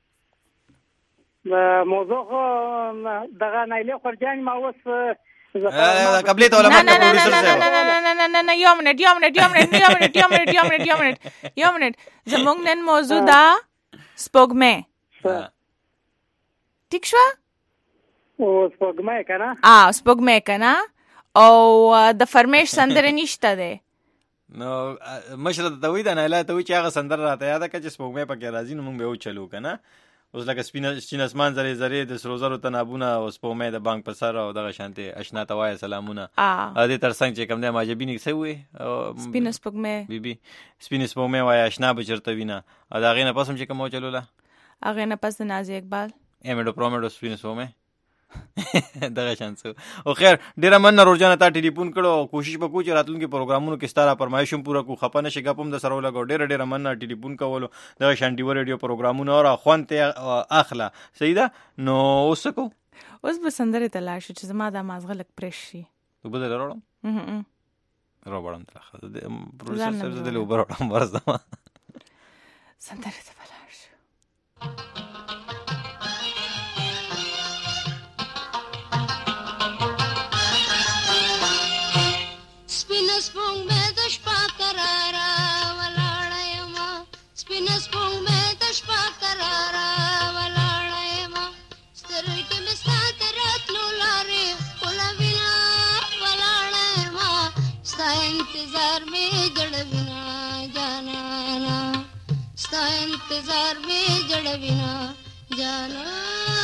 موضوع دغه نایله خرجان ما اوس قبلې ته ولا نه نه نه نه نه نه نه نه یو منټ یو منټ یو منټ یو منټ یو منټ یو منټ یو منټ یو منټ زمونږ نن موضوع ده سپوږمۍ ٹھیک شو او سپوږمۍ کنه ا سپوږمۍ کنه او د فرمیش سندره نشته ده نو مشره ته وې دا نه لا ته وې چې هغه سندره راته یاد کړه چې سپوږمۍ پکې راځي نو موږ به و چلو کنه اوس لکه سپینه سپین اسمان زری زری د سرو زرو تنابونه او سپوږمۍ د بانک په سر او دغه شانته اشنا ته وای سلامونه ا دې ترڅنګ چې کوم د ماجبینی څه وې سپین سپوږمۍ بي بي سپین سپوږمۍ وای اشنا به چرته وینا ا دا غینه پسم چې کوم چلولا اغه نه پس نازي اقبال امیډو پرومیډو سپین سپوږمۍ دغه شانسو او خیر ډیره من روزانه تا ټلیفون کړو کوشش وکړو چې راتلونکي پروګرامونو کې ستاره فرمایشوم پوره کو خپنه شي غپم د سره لګو ډیره ډیره من ټلیفون کولو دغه شانټي و ریډیو پروګرامونو او خوانته اخلا سیدا نو اوسکو اوس به سندره تلاش چې زما د مازغه لک پرش شي تو بده وروړم اه روبړم تلخه د پروسس سره د وروړم ورزما سندره تلاش سپوږمۍ د شپه قراره ولاړه یمه سپینه سپوږمۍ د شپه قراره ولاړه یمه سترګې مې ستا د راتلو لارې ښکلوینه ولاړه یمه ستا انتظار مې جړوینه جانانه ستا انتظار مې جړوینه جانانه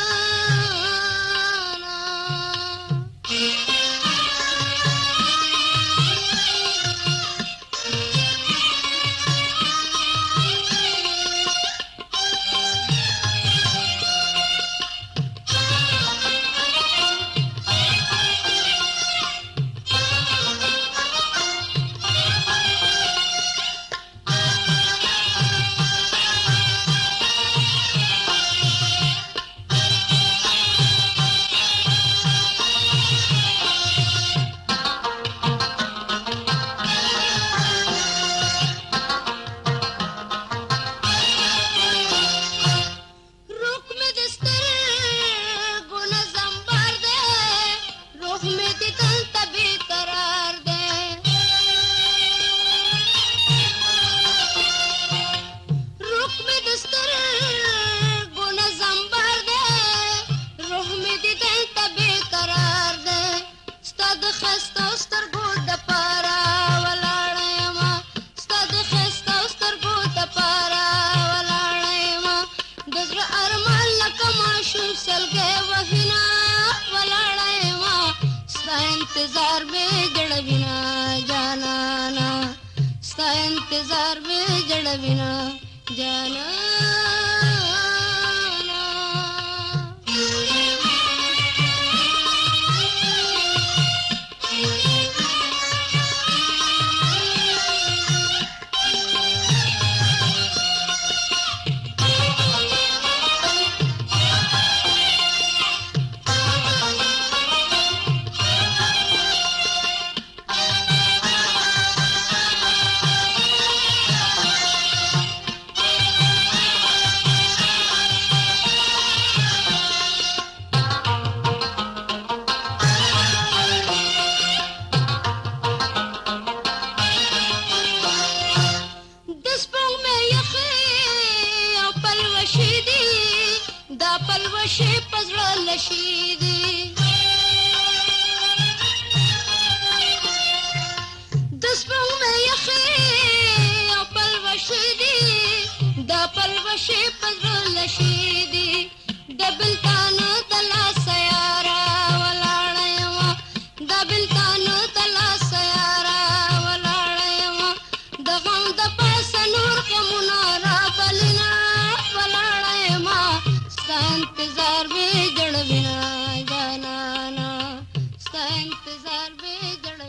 انتظار में जड़विना जाना स्ता इंतजार में जड़विना जाना इंतजार में जड़ बिना जाना ना इंतजार में जड़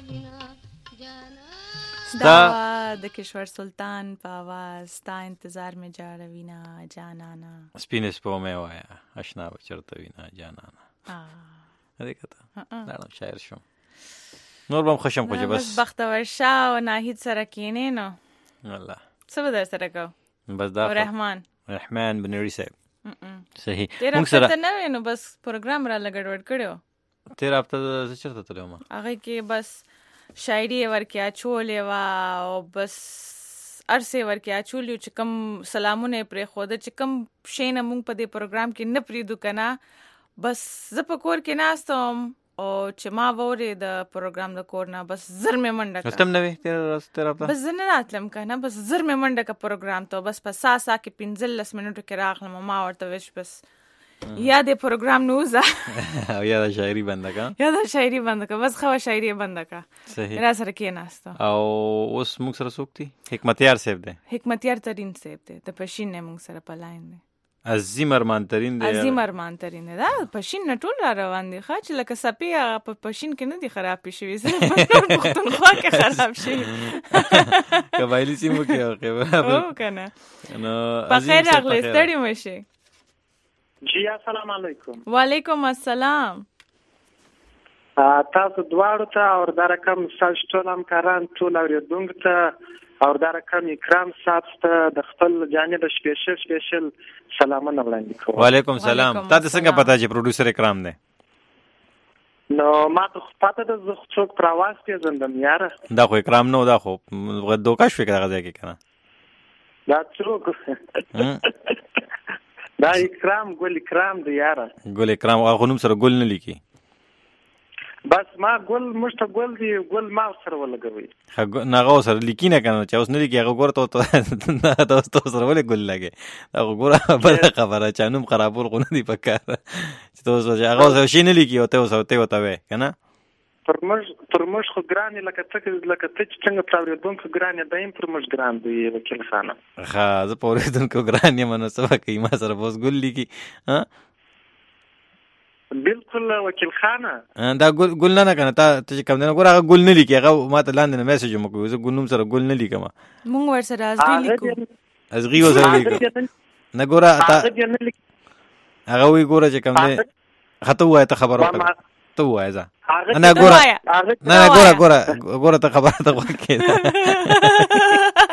ستا د کشور سلطان په آواز ستا انتظار مې جاړوینا جانانا سپینې سپو مې وایا اشنا به چرته وینا جانانا دې کته دا شاعر شوم نور به هم خوشم خو چې بس بختور شاه او ناهید سره کینې نو الله څه به در سره کوو بس دا رحمان رحمان بنوری صاحب صحیح تیر هفته ته نه نو بس پروګرام را لګډوډ کړو تیر هفته زه چېرته تللی وم هغې کې بس شاعري یې ورکې اچولې وه او بس هر څه یې ورکې اچولي وو چې کوم سلامونه یې پرېښوده چې کوم شی نه مونږ په دې پروګرام کې نه پرېږدو که نه بس زه په کور کې ناسته وم او چې ما واورې د پروګرام د کور نه بس زر مې منډه کړه تم نه وې تېره ورځ تېره هفته بس زه نه راتلم که نه بس زر مې منډه کړه پروګرام ته بس په سا سا کې پنځلس منټو کې راغلم ما ورته ویش بس یا دې پروګرام نه وځه او یا د شاعري بنده کړه یا د شاعري بنده کړه بس ښه شاعري یې بنده کړه صحیح را سره کېناسته او اوس موږ سره څوک دي حکمتیار صاحب دی حکمتیار ترین صاحب دی د پشین نه موږ سره په لاین دی عظیم ارمان ترین دی عظیم ارمان ترین دی دا پشین نه ټول را روان دي ښه چې لکه سپي هغه په پشین کې نه دي خراب شوي زه په نور پښتونخوا کې خراب شوي قبایلي سیمو کې هو که نه په خیر راغلی ستړي مه شئ جی السلام علیکم وعلیکم السلام تاسو دواړو ته او دا رقم ستاسو ټول همکاران ټول اورېدونکو ته او دا رقم اکرام صاحب ته د خپل جانب سپیشل سپیشل سلامونه وړاندې کوم وعلیکم سلام تا ته څنګه پته چې پروډوسر اکرام دی نو ما ته پته ده زه څوک پر اواز پېژندم یاره دا خو اکرام نه و دا خو دوکه شوې که دغه ځای کې که نه دا څوک دا اکرام ګل اکرام دی یاره ګل اکرام هغه نوم سره ګل نه لیکي بس ما ګل موږ ته ګل دی ګل ما سره ولګوي نه هغه سره لیکي نه که نه چې اوس نه لیکي هغه ګوره ته اوس ته سره ولې ګل لګې هغه ګوره بله خبره چا نوم خرابول خو نه دي په کار چې ته اوس هغه سره شی نه لیکي او ته اوس ته ورته وایې که نه پر موږ پر موږ خو ګران لکه ته لکه ته چې څنګه پر اورېدونکو ګران یې دایم پر موږ ګران دی وکیل خانه ښه زه په اورېدونکو ګران یم نو څه به کوي ما سره به اوس ګل لیکي بالکل وکیل خانه دا ګل ګل نه نه که نه تا چې کوم دی نه ګوره هغه ګل نه لیکي هغه ما ته لاندې نه میسج هم کوي زه ګل نوم سره ګل نه لیکم مونږ ورسره ازغي لیکو ازغي ورسره لیکو نه ګوره هغه وایي ګوره چې کوم دی ښه ته ووایه ته خبر وکړه ته ووایه ځه نه ګوره نه نه ګوره ګوره ګوره ته خبره ته غوږ کېده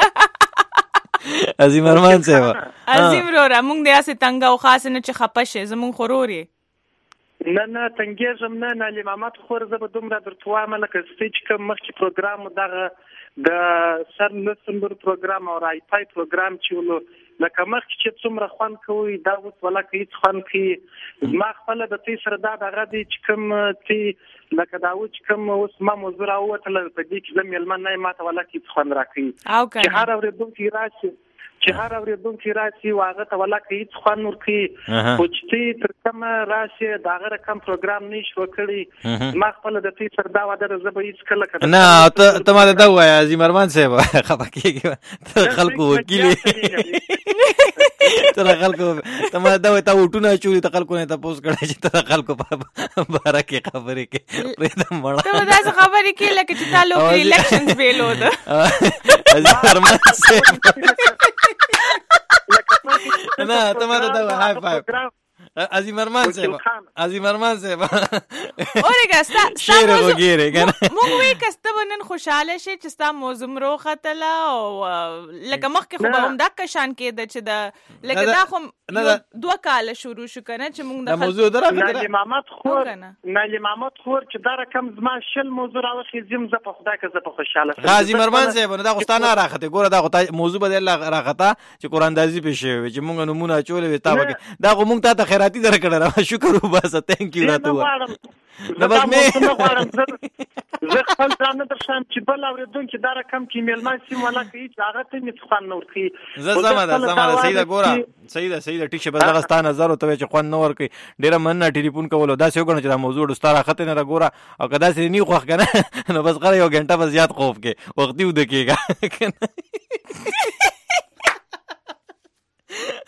عظیم ارمان صاحب عظیم وروره موږ د هسې تنګه او خاص نه چې خفه شې زموږ خو ورور یې نه نه تنګېږم نه نالي محمد خور زه به دومره درته وایم لکه ستې چې کوم مخکې پروګرام دغه د سر لسمبر پروګرام او رای پای پروګرام چې ولو لکه مخکې چې څومره خوند کوي دا اوس ولکه هېڅ خوند کوي زما خپله د تې سره دا دغه دی چې کوم تې لکه دا و چې کوم اوس ما موضوع راووتله په دې کې زه مېلمه نه یم ما ته ولکه هېڅ خوند را کوي چې هر اورېدونکی راشي چې هر اورېدونکی راشي او هغه ته ولکه هېڅ خوند ورکوي خو چې ته تر کومه راشي د هغه رقم پروګرام نه شي وکړی زما خپله د تې سره دا وعده ده زه به هېڅکله نه ته ما ته دا ووایه عظیم ارمان صاحب خفه کېږي ته خلکو وکیل ته د خلکو ته ما دا وایي تا وټونه اچولي ته خلکو نه تپوس کړی چې ته د خلکو په باره کې خبرې کوې پرېږده مړه ته به داسې خبرې کوې لکه چې تا لوکل الیکشنز بیلو ده عظیم ارمان صاحب نه ته ما ته دا وایي های فایو عظیم ارمان صاحب عظیم ارمان صاحب اورګه ستا شعر وګیره کنه مونږ وی کسته ونن خوشاله شي چې ستا موضوع مرو ختله او لکه مخکې خو به هم دا کشان کېده چې دا لکه دا خو دوه کال شروع شو کنه چې مونږ د موضوع درغه نالي محمد خور نالي محمد خور چې دا رقم زما شل موضوع راوخی زم ز په خدای که ز په خوشاله عظیم ارمان صاحب دا خو ستانه راخته ګوره دا موضوع به الله راخته چې قران دازي پېښه وي چې مونږ نمونه چولې وي تا دا خو مونږ ته خیراتی در کړه شکر وباسه ثانک یو راته نه بس مې زه خپل ځان نه درشم چې بل اورېدونکي دا رقم کې میلمه سیم ولکه هېڅ هغه ته مې خوند نه ورکوي زه سمه ده سمه ده صحیح ده ګوره صحیح ده صحیح ده ټیک شه بس دغه ستا نظر ورته وایي چې خوند نه ورکوي ډېره مننه ټلیفون کولو داسې وګڼه چې دا موضوع ډو ستا راختې نه ده ګوره او که داسې نه خوښ که نه نو بس غره یو ګنټه به زیات خوب کې وختي وده کېږه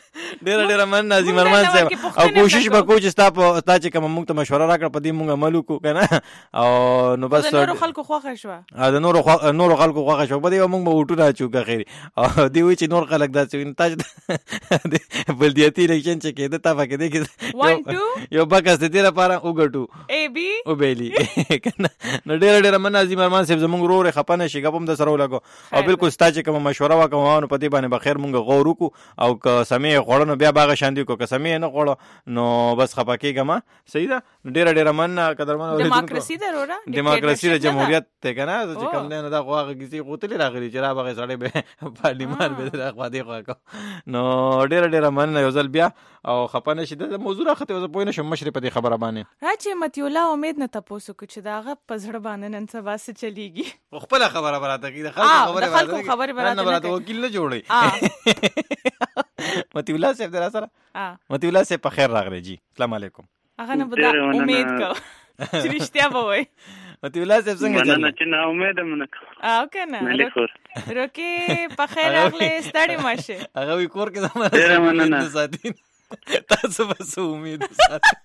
ډېر ډېر من ناظم ارمان صاحب او کوشش وکړو چې ستا په تا چې کوم موږ ته مشوره راکړه په دې موږ عمل وکړو کنه او نو بس د نورو خلکو خوښه شوه د نورو نورو خلکو خوښه شوه په دې موږ به وټو راچو که خیر او دی وی چې نور خلک داسې تا بلدیاتي الیکشن چې کېده تا پکې دی کې یو بکس د دې لپاره وګټو ای بي او بیلی کنه نو ډېر ډېر من ناظم ارمان صاحب زموږ ورور خپنه شي غوم د سره ولګو او بالکل ستا چې کوم مشوره وکړو نو په دې باندې بخیر موږ غور وکړو او که سمې خوړنو بیا باغ شاندي کو که سمې نه خوړو نو بس خپکیږم صحیح ده ډېر ډېر من قدرمن دیموکراسي ده وروره دیموکراسي د جمهوریت ته کنه چې کوم نه دا خو هغه کسی غوتلی راغلی چې را بغه سړی به پارلیمان به راخوا دی خو نو ډېر ډېر من یو ځل بیا او خپنه شي د موضوع راخته زه پوه نشم مشر په دې خبره باندې راځي متي الله امید نه تاسو کو چې داغه په زړه باندې نن سبا څه چلیږي خپل خبره براته کی د خلکو خبره خبره براته نه براته وکیل نه جوړي متي الله صاحب در سره متي الله صاحب په خیر راغلی جی السلام علیکم هغه نه بدا امید کو چې رښتیا به وای متي الله صاحب څنګه چل نه چې نه امید هم نه او کنه روکي په خیر راغلی ستړي ماشه هغه وی کور کې زموږ ډېر مننه ساتین تاسو بس امید ساتئ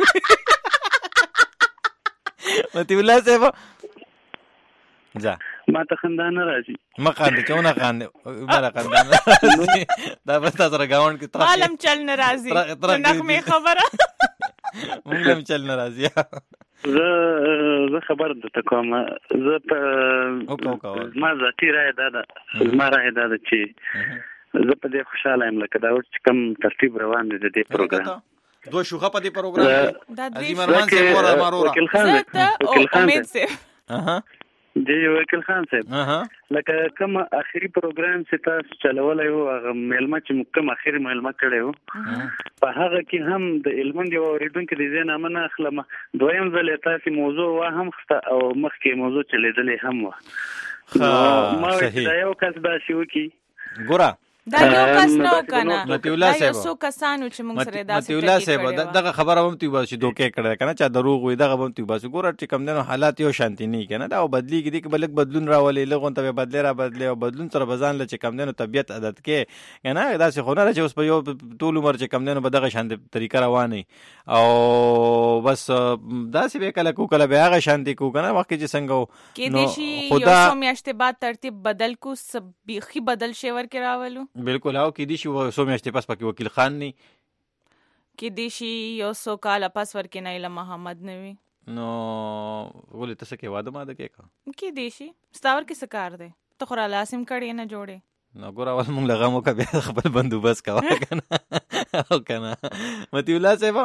متي الله صاحب جا ما ته خندانه راځي ما خاندې چونه خاندې مالا خندانه راځي دا بس تاسو راګاون کې تاسو عالم چل ناراضي نغمه خبره مونږ هم چل ناراضي زه زه خبر درته کوم زه په ما ذاتي رائے دا ده ما رائے دا ده چې زه په دې خوشاله یم لکه دا چې کوم ترتیب روان دی د دې پروګرام دوه شوخه په دې پروګرام کې عظیم ارمان صاحب ورا مارورا وکیل خان او امید صاحب اها دی وکیل خان صاحب لکه کوم اخیری پروګرام چې تاسو چلولای وو هغه مېلمه چې کوم اخیری مېلمه کړی وو په هغه کې هم د علمند یو اوریدونکو د ځای نامه نه اخلم دویم ځل تاسو موضوع وا هم خسته او مخکې موضوع چلیدلې هم و ما دا یو کس دا شو کی ګوره دا یو کس نو کنه متي الله صاحب یو څو کسانو چې موږ سره داسې متي الله صاحب دغه خبره هم تی باسي دوکې کړه کنه چې دروغ وي دغه هم تی باسي ګوره چې کم دنو حالات یو شانتي نه کنه دا بدلی کې دي کې بلک بدلون راولي لغون ته بدلی را بدلی او بدلون سره بزان ل چې کم دنو طبيعت عادت کې کنه داسې خو نه چې اوس په یو ټول عمر چې کم دنو به دغه شانتي طریقه رواني او بس داسې به کله کو کله به هغه شانتي کو کنه وخت چې څنګه کې دې شي یو څو میاشتې بعد ترتیب بدل کو سب بيخي بدل شي ور کې راولو بالکل او کې دي شو سو میاشتې پس پکې وکیل خان ني کې دي شي یو سو کال پس ور کې نه محمد نوي نو ولې تاسو کې واده ماده کې کا کې دي شي ستاور کې سکار دي تو خورا لازم کړي نه جوړي نو ګور اول مونږ لغمو کا بیا خپل بندوبست کا کنه او کنه متي الله صاحب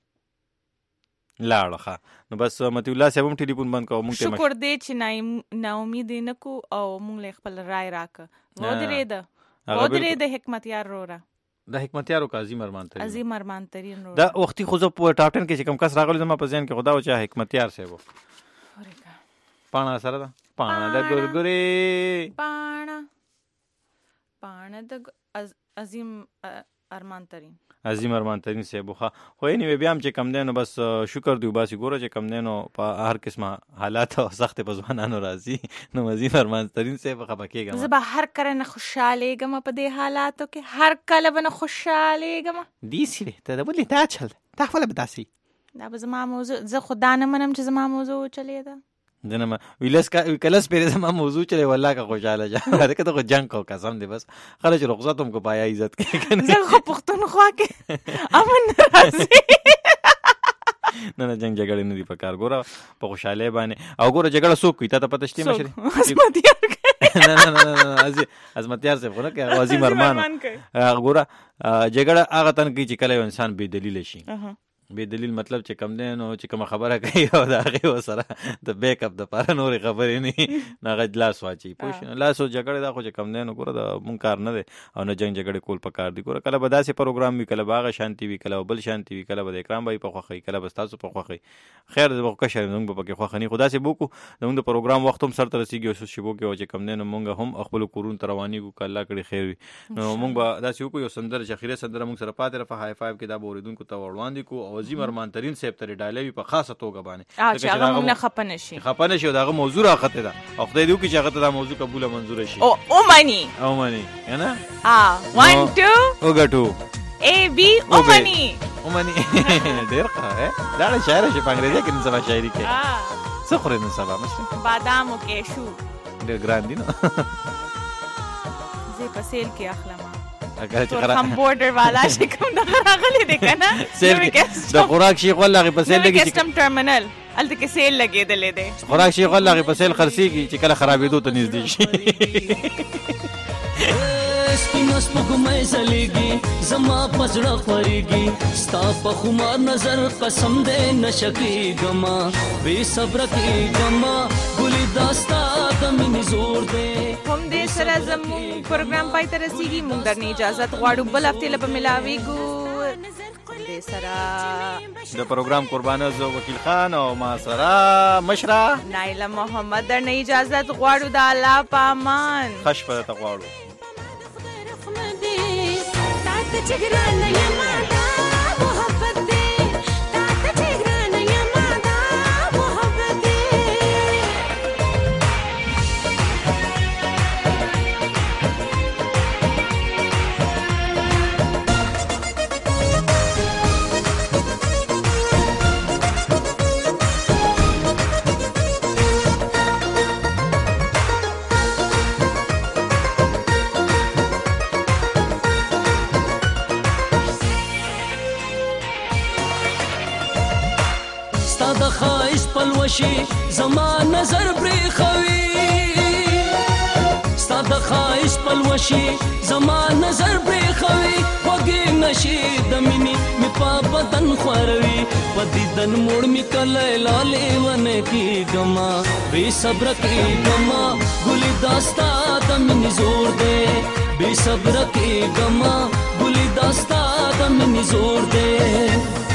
لاړه نو بس متي الله صاحب هم ټلیفون بند کوم مونږ ته شکر دې چې نا امید نه کو او مونږ خپل رائے راک و درې ده و درې د حکمتیار رورا د حکمتیارو کا عظیم ارمان ترين عظیم ارمان ترين رورا دا وختي خو زه په ټاپ ټن کې چې کم کس راغلی زما په ذهن کې خدا او چې حکمتیار صاحب پانا سره دا پانا د ګورګوري پانا پانا د عظیم ارمان ترين عظیم ارمان ترين صاحب خو خو یې نو بیا هم چې کم دینو بس شکر دی باسي ګوره چې کم دینو په هر قسمه حالات او سخت په ځوانانو راځي نو عظیم ارمان ترين صاحب خپکیږم زه به هر کله نه خوشاله ګم په دې حالاتو کې هر کله به نه خوشاله ګم دي سره ته د ولې تا چل تا خپل به داسي دا به زما موضوع زه خدا نه منم چې زما موضوع چلی دا دنه ویلس کا کلس پیره زما موضوع چلی والله کا خوشاله جا دا کته جنگ کو قسم دی بس خرج رخصت هم کو پایا عزت کې کنه زه خو پښتونخوا کې امن راځي نه نه جنگ جګړه نه دی په کار ګوره په خوشاله باندې او ګوره جګړه څوک کوي ته ته پته شته مشري عظمتیار نه نه نه نه عظمتیار څه خو نه کوي عظیم ارمان ګوره جګړه هغه تن کې چې کله انسان بے دلیل شي بے دلیل مطلب چې کم دی نو چې کوم خبره کوي او دا هغه وسره د بیک اپ د پاره نور خبرې نه نه لاس واچي پوښ لاس او جګړه دا خو چې کم دی نو ګوره د مونږ کار نه دی او نه جنگ جګړه کول پکار دی ګوره کله به داسې پروګرام وی کله باغ شانتي وی کله بل شانتي وی کله به اکرام بای په خوخي کله به تاسو په خوخي خیر د وخت کشر نو په کې خوخني خدا سي بوکو د پروګرام وخت هم سر تر رسیږي او شبو کې چې کم دی نو مونږ هم خپل کورون تروانی کو کله کړي خیر وي نو مونږ به داسې وکړو سندر شخیره سندر مونږ سره پاتې رفه هاي فایو کې دا بوریدونکو ته وړاندې کو او عظیم ارمان ترين صاحب تر ډایلوي په خاصه توګه باندې چې هغه موږ نه خپنه شي خپنه شي داغه موضوع راخته ده او خدای دې وکړي چې هغه ته دا موضوع قبول منزور شي او او مانی او مانی کنه ا one two وګټو A B اومني اومني ډیر ښه دا له شاعر شي په انګریزي کې نن سبا شاعري کوي څه خوري نن سبا مشته بادام او کیشو ډیر ګران دي نو زه په سیل کې اخلم اگر چې خراب هم بورډر والا شي کوم دا راغلي دي کنه د خوراک شي خو لغه په سیل لګي کسٹم ټرمینل الته کې سیل لګیدلې ده خوراک شي خو لغه په سیل خرسيږي چې کله خرابېدو ته نږدې شي سپینو سپوږمۍ ځلېږي زما پزړه خورېږي ستا په خمار نظر قسم دې نشکېږما بې صبره کېږما ګلې دا ستا د مینې زور دی هم دې سره زموږ پروګرام پای ته رسېږي موږ درنه اجازت غواړو بل هفتې له به ملاویږو دې سره د پروګرام قربانه زه وکیل خان او ما سره مشره نایله محمد درنه اجازت غواړو د الله په امان خوش په ته غواړو چګرانه یما دا محبت دې تا ته چګرانه یما دا محبت دې خواهش پلوشي زما نظر برېخوي ستا د خواهش پلوشي زما نظر برېخوي وږې نشي د مینې مې په بدن خوروي په دیدن موړ مې کله لالې ونه کېږما بې صبره کېږما ګلې دا ستا د مینې زور دی بې صبره کېږما ګلې دا ستا د مینې زور دی